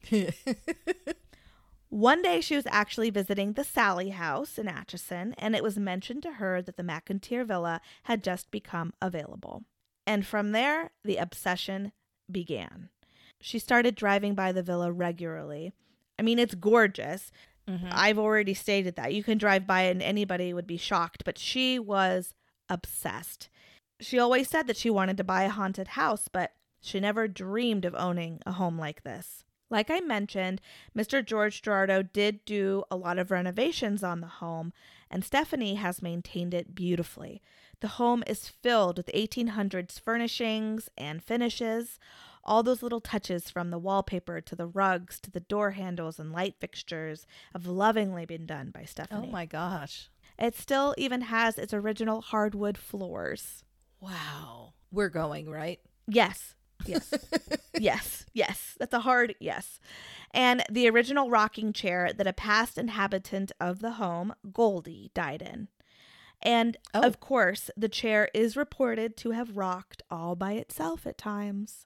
One day she was actually visiting the Sally House in Atchison, and it was mentioned to her that the McIntyre Villa had just become available. And from there, the obsession began. She started driving by the villa regularly. I mean, it's gorgeous. Mm-hmm. I've already stated that. You can drive by and anybody would be shocked, but she was obsessed. She always said that she wanted to buy a haunted house, but she never dreamed of owning a home like this. Like I mentioned, Mister George Gerardo did do a lot of renovations on the home, and Stephanie has maintained it beautifully. The home is filled with eighteen hundreds furnishings and finishes. All those little touches from the wallpaper to the rugs to the door handles and light fixtures have lovingly been done by Stephanie. Oh my gosh. It still even has its original hardwood floors. Wow. We're going, right? Yes. Yes. yes. Yes. That's a hard yes. And the original rocking chair that a past inhabitant of the home, Goldie, died in. And oh. of course, the chair is reported to have rocked all by itself at times.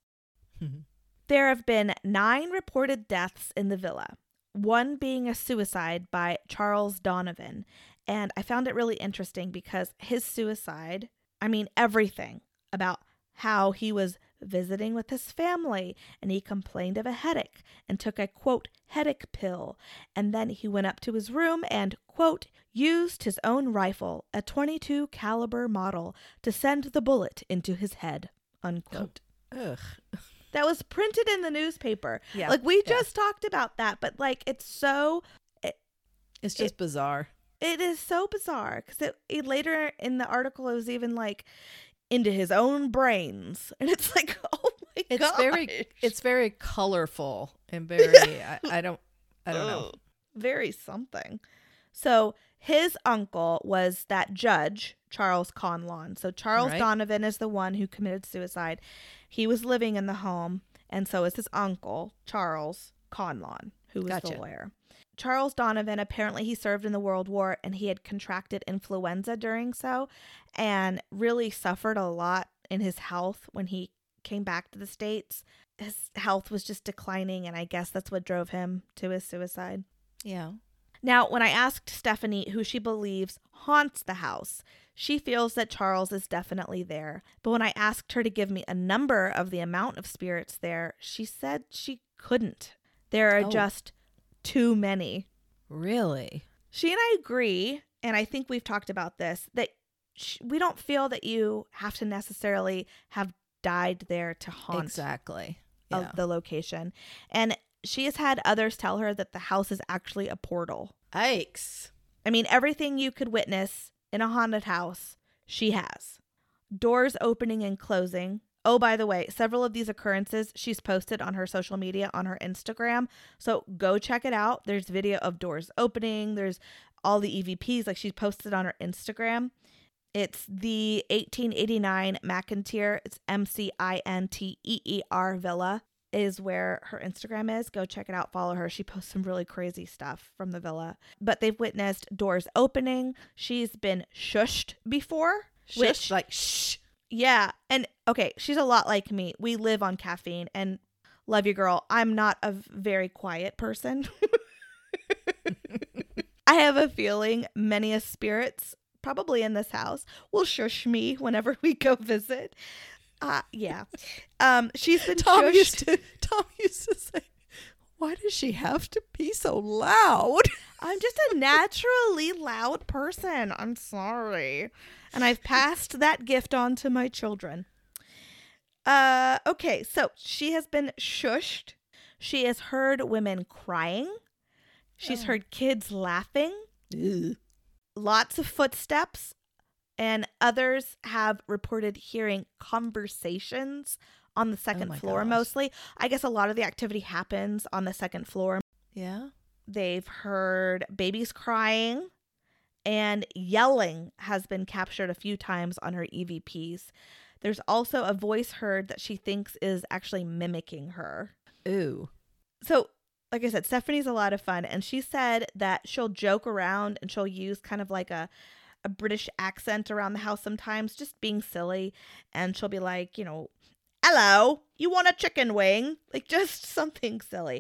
There have been nine reported deaths in the villa, one being a suicide by Charles Donovan. And I found it really interesting because his suicide, I mean, everything about how he was visiting with his family and he complained of a headache and took a, quote, headache pill. And then he went up to his room and, quote, used his own rifle, a twenty-two caliber model, to send the bullet into his head, unquote. Oh. Ugh. That was printed in the newspaper. Yeah. Like, we yeah. just talked about that, but, like, it's so... It, it's just it, bizarre. It is so bizarre, because it, it, later in the article, it was even, like, into his own brains. And it's like, oh, my it's gosh. very It's very colorful and very... I, I don't I don't know. Very something. So, his uncle was that judge, Charles Conlon. So, Charles right. Donovan is the one who committed suicide. He was living in the home, and so is his uncle, Charles Conlon, who was gotcha. the lawyer. Charles Donovan, apparently he served in the World War and he had contracted influenza during so and really suffered a lot in his health when he came back to the States. His health was just declining, and I guess that's what drove him to his suicide. Yeah. Now, when I asked Stephanie who she believes haunts the house, she feels that Charles is definitely there. But when I asked her to give me a number of the amount of spirits there, she said she couldn't. There are Oh. just too many. Really? She and I agree, and I think we've talked about this, that sh- we don't feel that you have to necessarily have died there to haunt Exactly. of Yeah. the location. And she has had others tell her that the house is actually a portal. Yikes. I mean, everything you could witness in a haunted house, she has. Doors opening and closing. Oh, by the way, several of these occurrences she's posted on her social media, on her Instagram. So go check it out. There's video of doors opening. There's all the E V Ps like she's posted on her Instagram. It's the eighteen eighty-nine McIntyre. It's M C I N T E E R Villa is where her Instagram is. Go check it out. Follow her. She posts some really crazy stuff from the villa. But they've witnessed doors opening. She's been shushed before. Shush, Which, like shh. yeah. And okay, she's a lot like me. We live on caffeine, and love you, girl. I'm not a very quiet person. I have a feeling many a spirits probably in this house will shush me whenever we go visit. Uh, yeah. Um, she's been Tom shushed. used to Tom used to say, "Why does she have to be so loud?" I'm just a naturally loud person. I'm sorry. And I've passed that gift on to my children. Uh, okay, so she has been shushed. She has heard women crying. She's Oh. heard kids laughing. Ugh. Lots of footsteps, and others have reported hearing conversations on the second my floor gosh. mostly. I guess a lot of the activity happens on the second floor. Yeah. They've heard babies crying, and yelling has been captured a few times on her E V Ps. There's also a voice heard that she thinks is actually mimicking her. Ooh. So, like I said, Stephanie's a lot of fun, and she said that she'll joke around and she'll use kind of like a, a British accent around the house sometimes, just being silly. And she'll be like, you know, hello, you want a chicken wing? Like just something silly.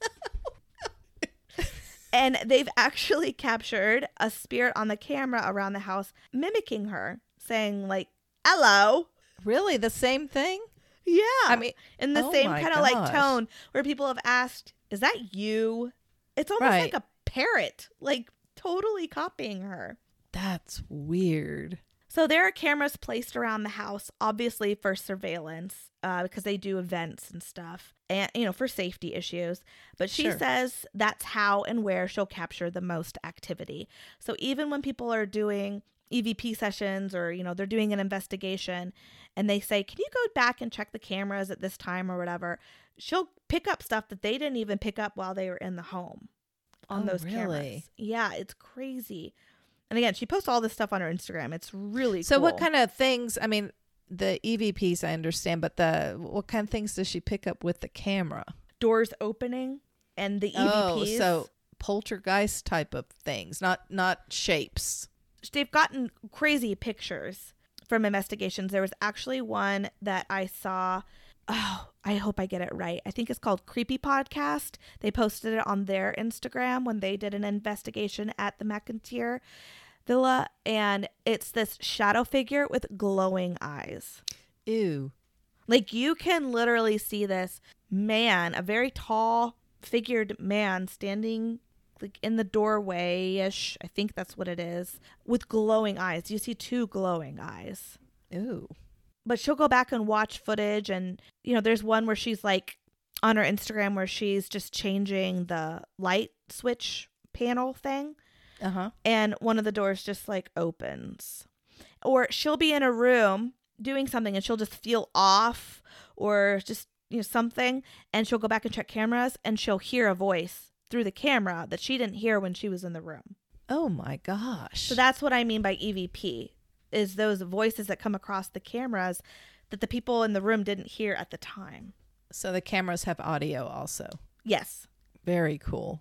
And they've actually captured a spirit on the camera around the house mimicking her, saying like, hello. Really? The same thing? Yeah. I mean, in the oh same my kind of like gosh. tone where people have asked, is that you? It's almost Right. like a parrot, like totally copying her. that's weird. So there are cameras placed around the house, obviously for surveillance, uh, because they do events and stuff, and you know, for safety issues. But she Sure. says that's how and where she'll capture the most activity. So even when people are doing E V P sessions, or you know, they're doing an investigation, and they say, "Can you go back and check the cameras at this time or whatever?" She'll pick up stuff that they didn't even pick up while they were in the home on Oh, those really? cameras. Yeah, it's crazy. And again, she posts all this stuff on her Instagram. It's really So cool. what kind of things, I mean, the E V Ps I understand, but the what kind of things does she pick up with the camera? Doors opening and the E V Ps. Oh, so poltergeist type of things, not not shapes. They've gotten crazy pictures from investigations. There was actually one that I saw. Oh, I hope I get it right. I think it's called Creepy Podcast. They posted it on their Instagram when they did an investigation at the McIntyre Villa, and it's this shadow figure with glowing eyes. Ew. Like you can literally see this man, a very tall figured man standing like in the doorway ish. I think that's what it is, with glowing eyes. You see two glowing eyes. Ew. But she'll go back and watch footage, and you know, there's one where she's like on her Instagram where she's just changing the light switch panel thing, Uh-huh. and one of the doors just like opens. Or she'll be in a room doing something and she'll just feel off, or just, you know, something, and she'll go back and check cameras and she'll hear a voice through the camera that she didn't hear when she was in the room. Oh my gosh. So that's what I mean by E V P, is those voices that come across the cameras that the people in the room didn't hear at the time. So the cameras have audio also. Yes. Very cool.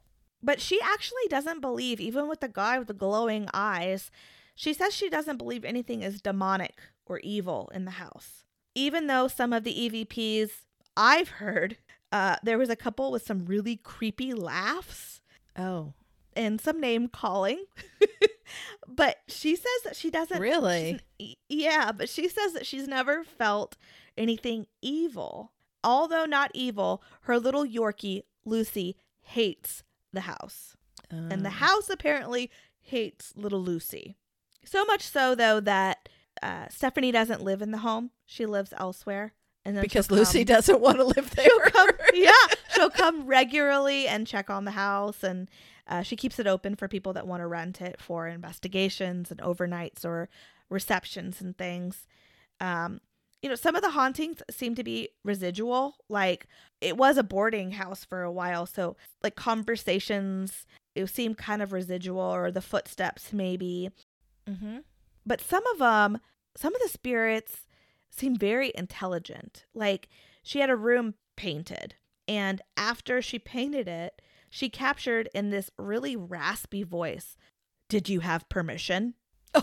But she actually doesn't believe, even with the guy with the glowing eyes, she says she doesn't believe anything is demonic or evil in the house. Even though some of the E V Ps I've heard, uh, there was a couple with some really creepy laughs. Oh. And some name calling. But she says that she doesn't. Really? Yeah, but she says that she's never felt anything evil. Although not evil, her little Yorkie, Lucy, hates the house. Oh. And the house apparently hates little Lucy. So much so, though, that uh, Stephanie doesn't live in the home. She lives elsewhere. And then Because she'll Lucy come- doesn't want to live there. She'll come, yeah, she'll come regularly and check on the house, and uh, she keeps it open for people that want to rent it for investigations and overnights or receptions and things. Um, you know, some of the hauntings seem to be residual. Like, it was a boarding house for a while, so like conversations, it seemed kind of residual, or the footsteps maybe. Mm-hmm. But some of them, some of the spirits seem very intelligent. Like, she had a room painted, and after she painted it, she captured in this really raspy voice, "Did you have permission?"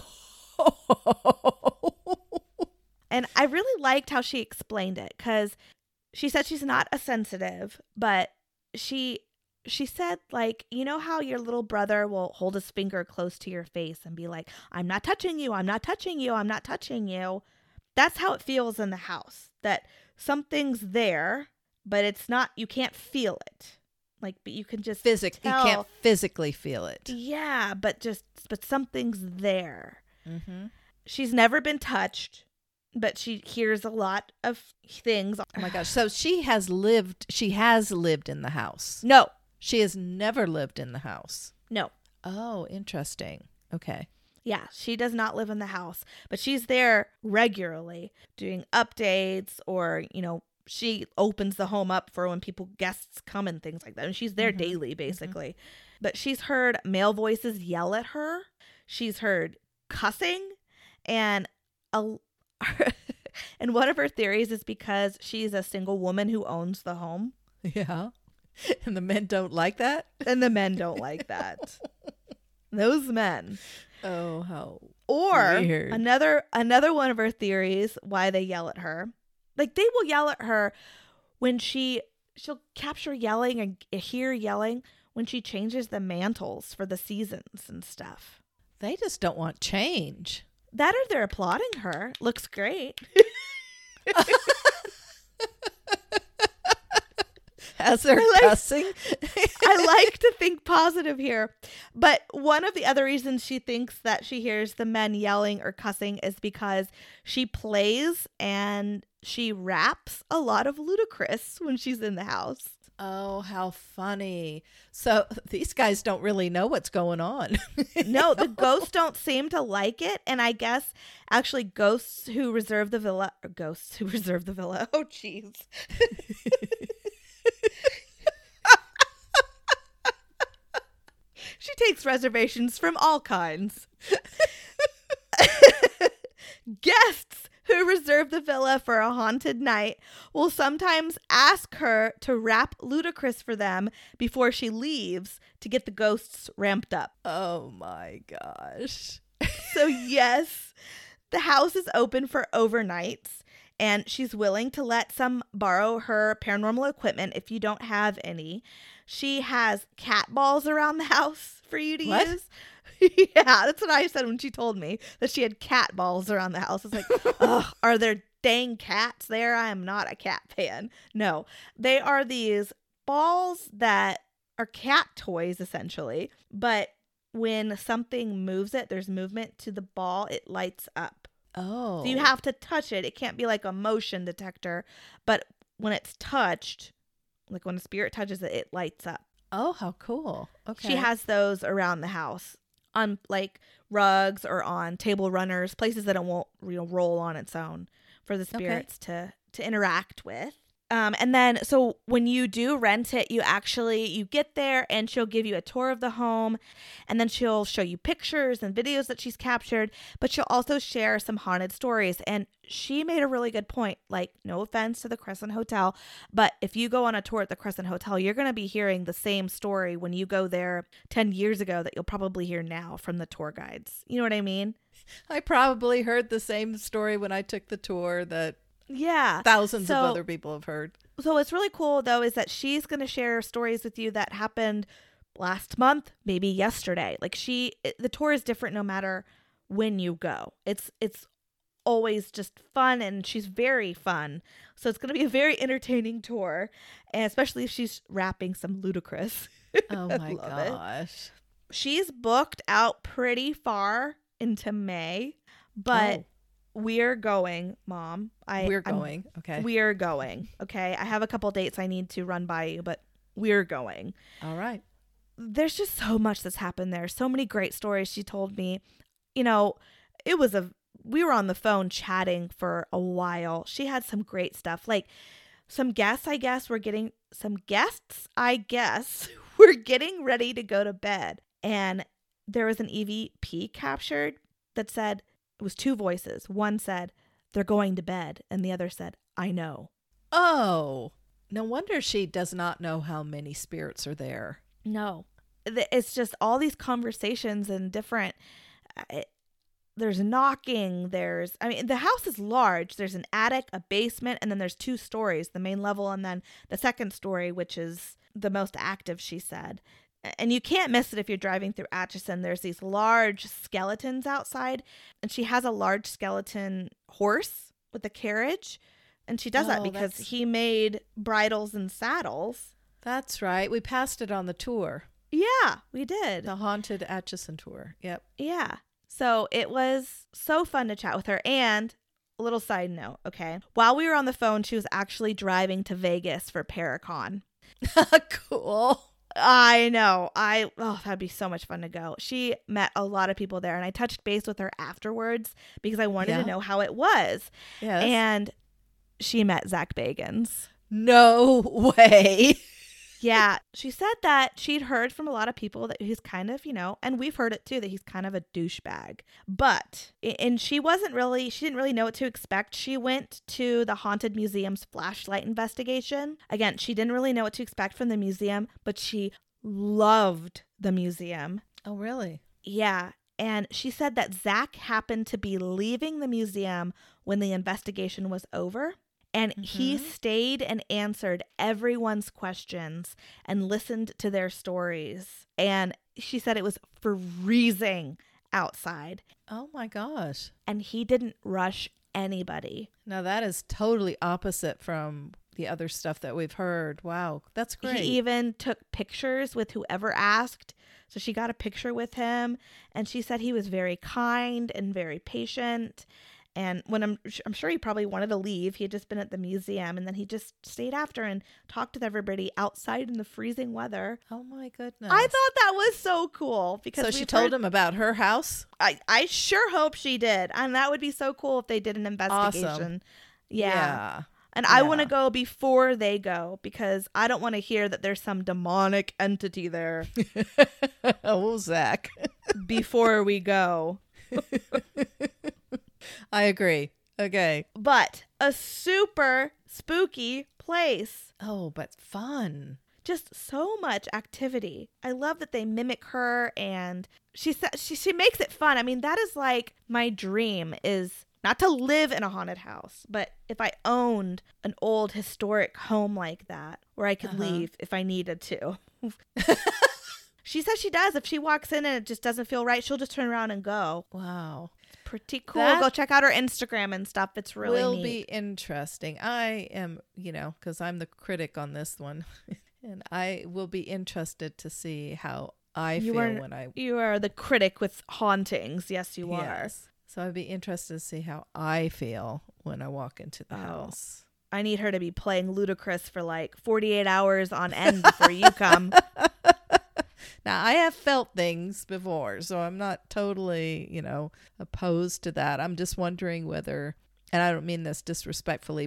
And I really liked how she explained it, because she said she's not a sensitive, but she she said, like, you know how your little brother will hold his finger close to your face and be like, "I'm not touching you, I'm not touching you, I'm not touching you." That's how it feels in the house, that something's there, but it's not, you can't feel it. Like, but you can just Physic- tell. You can't physically feel it. Yeah, but just, but something's there. Mm-hmm. She's never been touched, but she hears a lot of things. Oh my gosh. So she has lived, she has lived in the house. No, She has never lived in the house. no. Oh, interesting. Okay. Yeah, she does not live in the house, but she's there regularly doing updates, or, you know, she opens the home up for when people, guests come and things like that. And she's there Mhm. daily, basically. But she's heard male voices yell at her. She's heard cussing. And a, and one of her theories is because she's a single woman who owns the home. Yeah. And the men don't like that? And the men don't like that. Those men. Oh, how Or weird. another another one of her theories why they yell at her. Like, they will yell at her when she she'll capture yelling and hear yelling when she changes the mantles for the seasons and stuff. They just don't want change. That, or they're applauding her. Looks great. As they're I like- cussing. I like to think positive here. But one of the other reasons she thinks that she hears the men yelling or cussing is because she plays and she raps a lot of Ludacris when she's in the house. Oh, how funny. So these guys don't really know what's going on. No, the ghosts don't seem to like it. And I guess actually ghosts who reserve the villa, or ghosts who reserve the villa. Oh, jeez. She takes reservations from all kinds. Guests who reserve the villa for a haunted night will sometimes ask her to rap Ludacris for them before she leaves to get the ghosts ramped up. Oh my gosh. So yes, the house is open for overnights, and she's willing to let some borrow her paranormal equipment if you don't have any. She has cat balls around the house for you to What? use. Yeah, that's what I said when she told me that she had cat balls around the house. It's like, ugh, are there dang cats there? I am not a cat fan. No, they are these balls that are cat toys, essentially. But when something moves it, there's movement to the ball, it lights up. Oh. So you have to touch it. It can't be like a motion detector. But when it's touched, like when a spirit touches it, it lights up. Oh, how cool. Okay. She has those around the house on like rugs or on table runners, places that it won't, you know, roll on its own for the spirits to to interact with. Um, and then, so when you do rent it, you actually, you get there and she'll give you a tour of the home, and then she'll show you pictures and videos that she's captured, but she'll also share some haunted stories. And she made a really good point, like, no offense to the Crescent Hotel, but if you go on a tour at the Crescent Hotel, you're going to be hearing the same story when you go there ten years ago that you'll probably hear now from the tour guides. You know what I mean? I probably heard the same story when I took the tour that Yeah. thousands So- of other people have heard. So what's really cool, though, is that she's going to share stories with you that happened last month, maybe yesterday. Like she, it- the tour is different no matter when you go. It's it's always just fun, and she's very fun. So it's going to be a very entertaining tour, and especially if she's rapping some Ludacris. Oh my Love it. gosh. She's booked out pretty far into May, but Oh. we're going, Mom. I We're I'm- going. Okay. We're going. Okay. I have a couple dates I need to run by you, but we're going. All right. There's just so much that's happened there. So many great stories she told me. You know, it was a, we were on the phone chatting for a while. She had some great stuff. Like some guests, I guess, we're getting, some guests, I guess, we're getting ready to go to bed. And there was an E V P captured that said, it was two voices. One said, they're going to bed. And the other said, I know. Oh, no wonder she does not know how many spirits are there. No. Th- It's just all these conversations and different. uh, It, there's knocking. There's, I mean, the house is large. There's an attic, a basement, and then there's two stories, the main level and then the second story, which is the most active, she said. And you can't miss it if you're driving through Atchison. There's these large skeletons outside, and she has a large skeleton horse with a carriage. And she does that Oh, because that's- he made bridles and saddles. That's right. We passed it on the tour, Yeah, we did. the haunted Atchison tour. Yep. Yeah. So it was so fun to chat with her. And a little side note, okay? While we were on the phone, she was actually driving to Vegas for Paracon. Cool. I know. I oh, that'd be so much fun to go. She met a lot of people there, and I touched base with her afterwards because I wanted Yeah. to know how it was. Yes. And she met Zach Bagans. No way. Yeah, she said that she'd heard from a lot of people that he's kind of, you know, and we've heard it too, that he's kind of a douchebag. But, and she wasn't really, she didn't really know what to expect. She went to the Haunted Museum's flashlight investigation. Again, she didn't really know what to expect from the museum, but she loved the museum. Oh, really? Yeah. And she said that Zach happened to be leaving the museum when the investigation was over. And he Mhm. stayed and answered everyone's questions and listened to their stories. And she said it was freezing outside. Oh my gosh. And he didn't rush anybody. Now that is totally opposite from the other stuff that we've heard. Wow. That's great. He even took pictures with whoever asked. So she got a picture with him. And she said he was very kind and very patient. And when I'm, I'm sure he probably wanted to leave. He had just been at the museum, and then he just stayed after and talked with everybody outside in the freezing weather. Oh my goodness. I thought that was so cool because so she we've told heard- him about her house? I, I sure hope she did. And that would be so cool if they did an investigation. Awesome. Yeah. And I want to Yeah. go before they go because I don't want to hear that there's some demonic entity there Oh, Zach. before we go. I agree. Okay. But a super spooky place. Oh, but fun. Just so much activity. I love that they mimic her, and she said she she makes it fun. I mean, that is like my dream, is not to live in a haunted house, but if I owned an old historic home like that where I could Uh-huh. leave if I needed to. She says she does. If she walks in and it just doesn't feel right, she'll just turn around and go. Wow. Pretty cool. That Go check out her Instagram and stuff. It's really will neat. be interesting. I am, you know, because I'm the critic on this one. And I will be interested to see how I You feel are- when I You are the critic with hauntings. Yes, you are. Yes. So I'd be interested to see how I feel when I walk into the Oh. house. I need her to be playing Ludacris for like forty-eight hours on end before you come. Now, I have felt things before, so I'm not totally, you know, opposed to that. I'm just wondering whether, and I don't mean this disrespectfully, but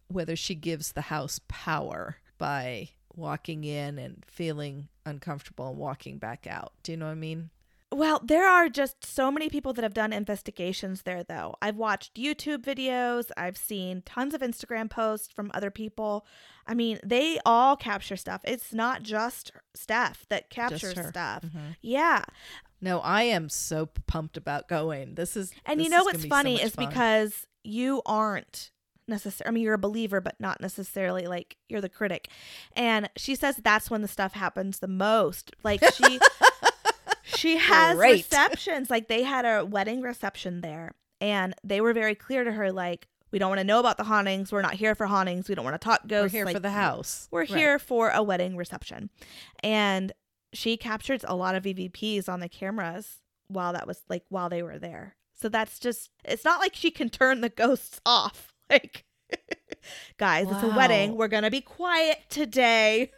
whether she gives the house power by walking in and feeling uncomfortable and walking back out. Do you know what I mean? Well, there are just so many people that have done investigations there, though. I've watched YouTube videos. I've seen tons of Instagram posts from other people. I mean, they all capture stuff. It's not just Steph that captures stuff. Mm-hmm. Yeah. No, I am so pumped about going. This is And this you know is what's gonna be funny so much is fun. because you aren't necessarily, I mean, you're a believer, but not necessarily like you're the critic. And she says that's when the stuff happens the most. Like she... She has Great. receptions. Like they had a wedding reception there and they were very clear to her, like, we don't want to know about the hauntings. We're not here for hauntings. We don't want to talk ghosts. We're here like, for the house. We're Right. here for a wedding reception. And she captured a lot of E V Ps on the cameras while that was like while they were there. So that's just, it's not like she can turn the ghosts off. Like, guys, wow. It's a wedding. We're going to be quiet today.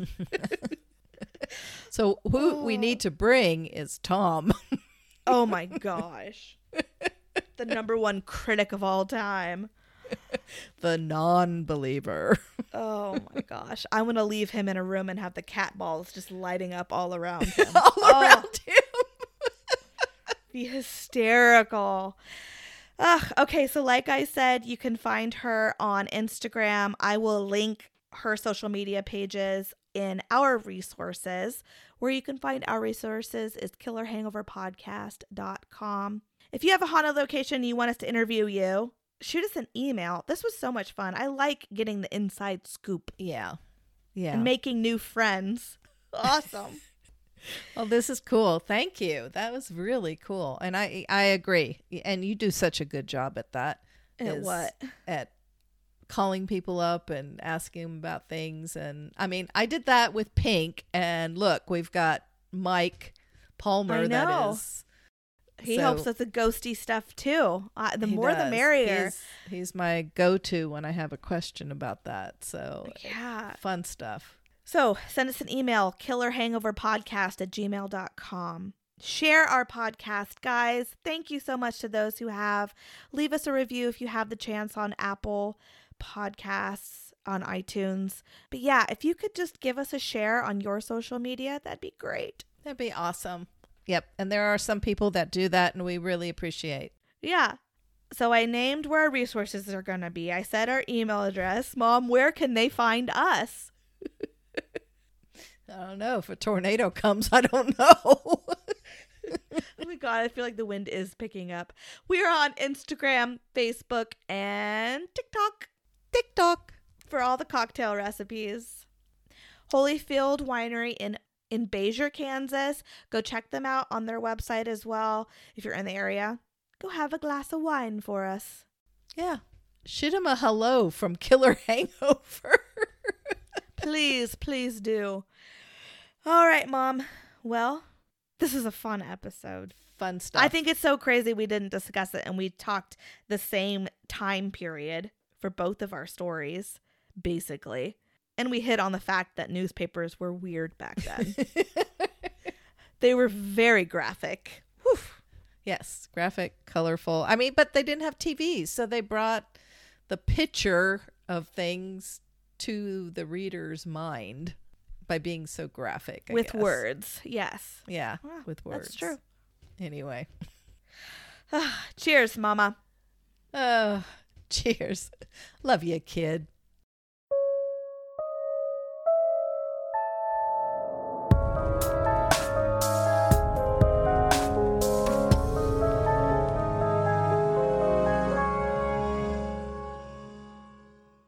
So who oh. we need to bring is Tom. Oh my gosh. The number one critic of all time. The non-believer. Oh my gosh. I'm going to leave him in a room and have the cat balls just lighting up all around him. all oh. around him. Be hysterical. Ugh, okay, so like I said, you can find her on Instagram. I will link her social media pages in our resources. Where you can find our resources is killer hangover podcast dot com. If you have a haunted location and you want us to interview you, shoot us an email. This was so much fun. I like getting the inside scoop. Yeah. Yeah. And making new friends. Awesome. Well, this is cool. Thank you. That was really cool. And I I agree. And you do such a good job at that. At what? At calling people up and asking them about things. And I mean, I did that with Pink, and look, we've got Mike Palmer. I know. That is, he so, helps with the ghosty stuff too. Uh, the more does. the merrier. He's, he's my go-to when I have a question about that. So yeah, fun stuff. So send us an email, killer hangover podcast at gmail dot com. Share our podcast, guys. Thank you so much to those who have. Leave us a review if you have the chance on Apple Podcasts, on iTunes. But yeah, if you could just give us a share on your social media, that'd be great. That'd be awesome. Yep. And there are some people that do that, and we really appreciate. Yeah. So I named where our resources are going to be. I said our email address. Mom, where can they find us? I don't know. If a tornado comes, I don't know. Oh my God, I feel like the wind is picking up. We are on Instagram, Facebook, and TikTok. TikTok. For all the cocktail recipes. Holyfield Winery in, in Bayshore, Kansas. Go check them out on their website as well. If you're in the area, go have a glass of wine for us. Yeah. Shoot him a hello from Killer Hangover. Please, please do. All right, Mom. Well, this is a fun episode. Fun stuff. I think it's so crazy we didn't discuss it and we talked the same time period for both of our stories, basically. And we hit on the fact that newspapers were weird back then. They were very graphic. Whew. Yes, graphic, colorful. I mean, but they didn't have T Vs, so they brought the picture of things to the reader's mind by being so graphic. I with guess. words, yes. Yeah, well, with words. That's true. Anyway. Cheers, Mama. Oh, cheers. Love you, kid.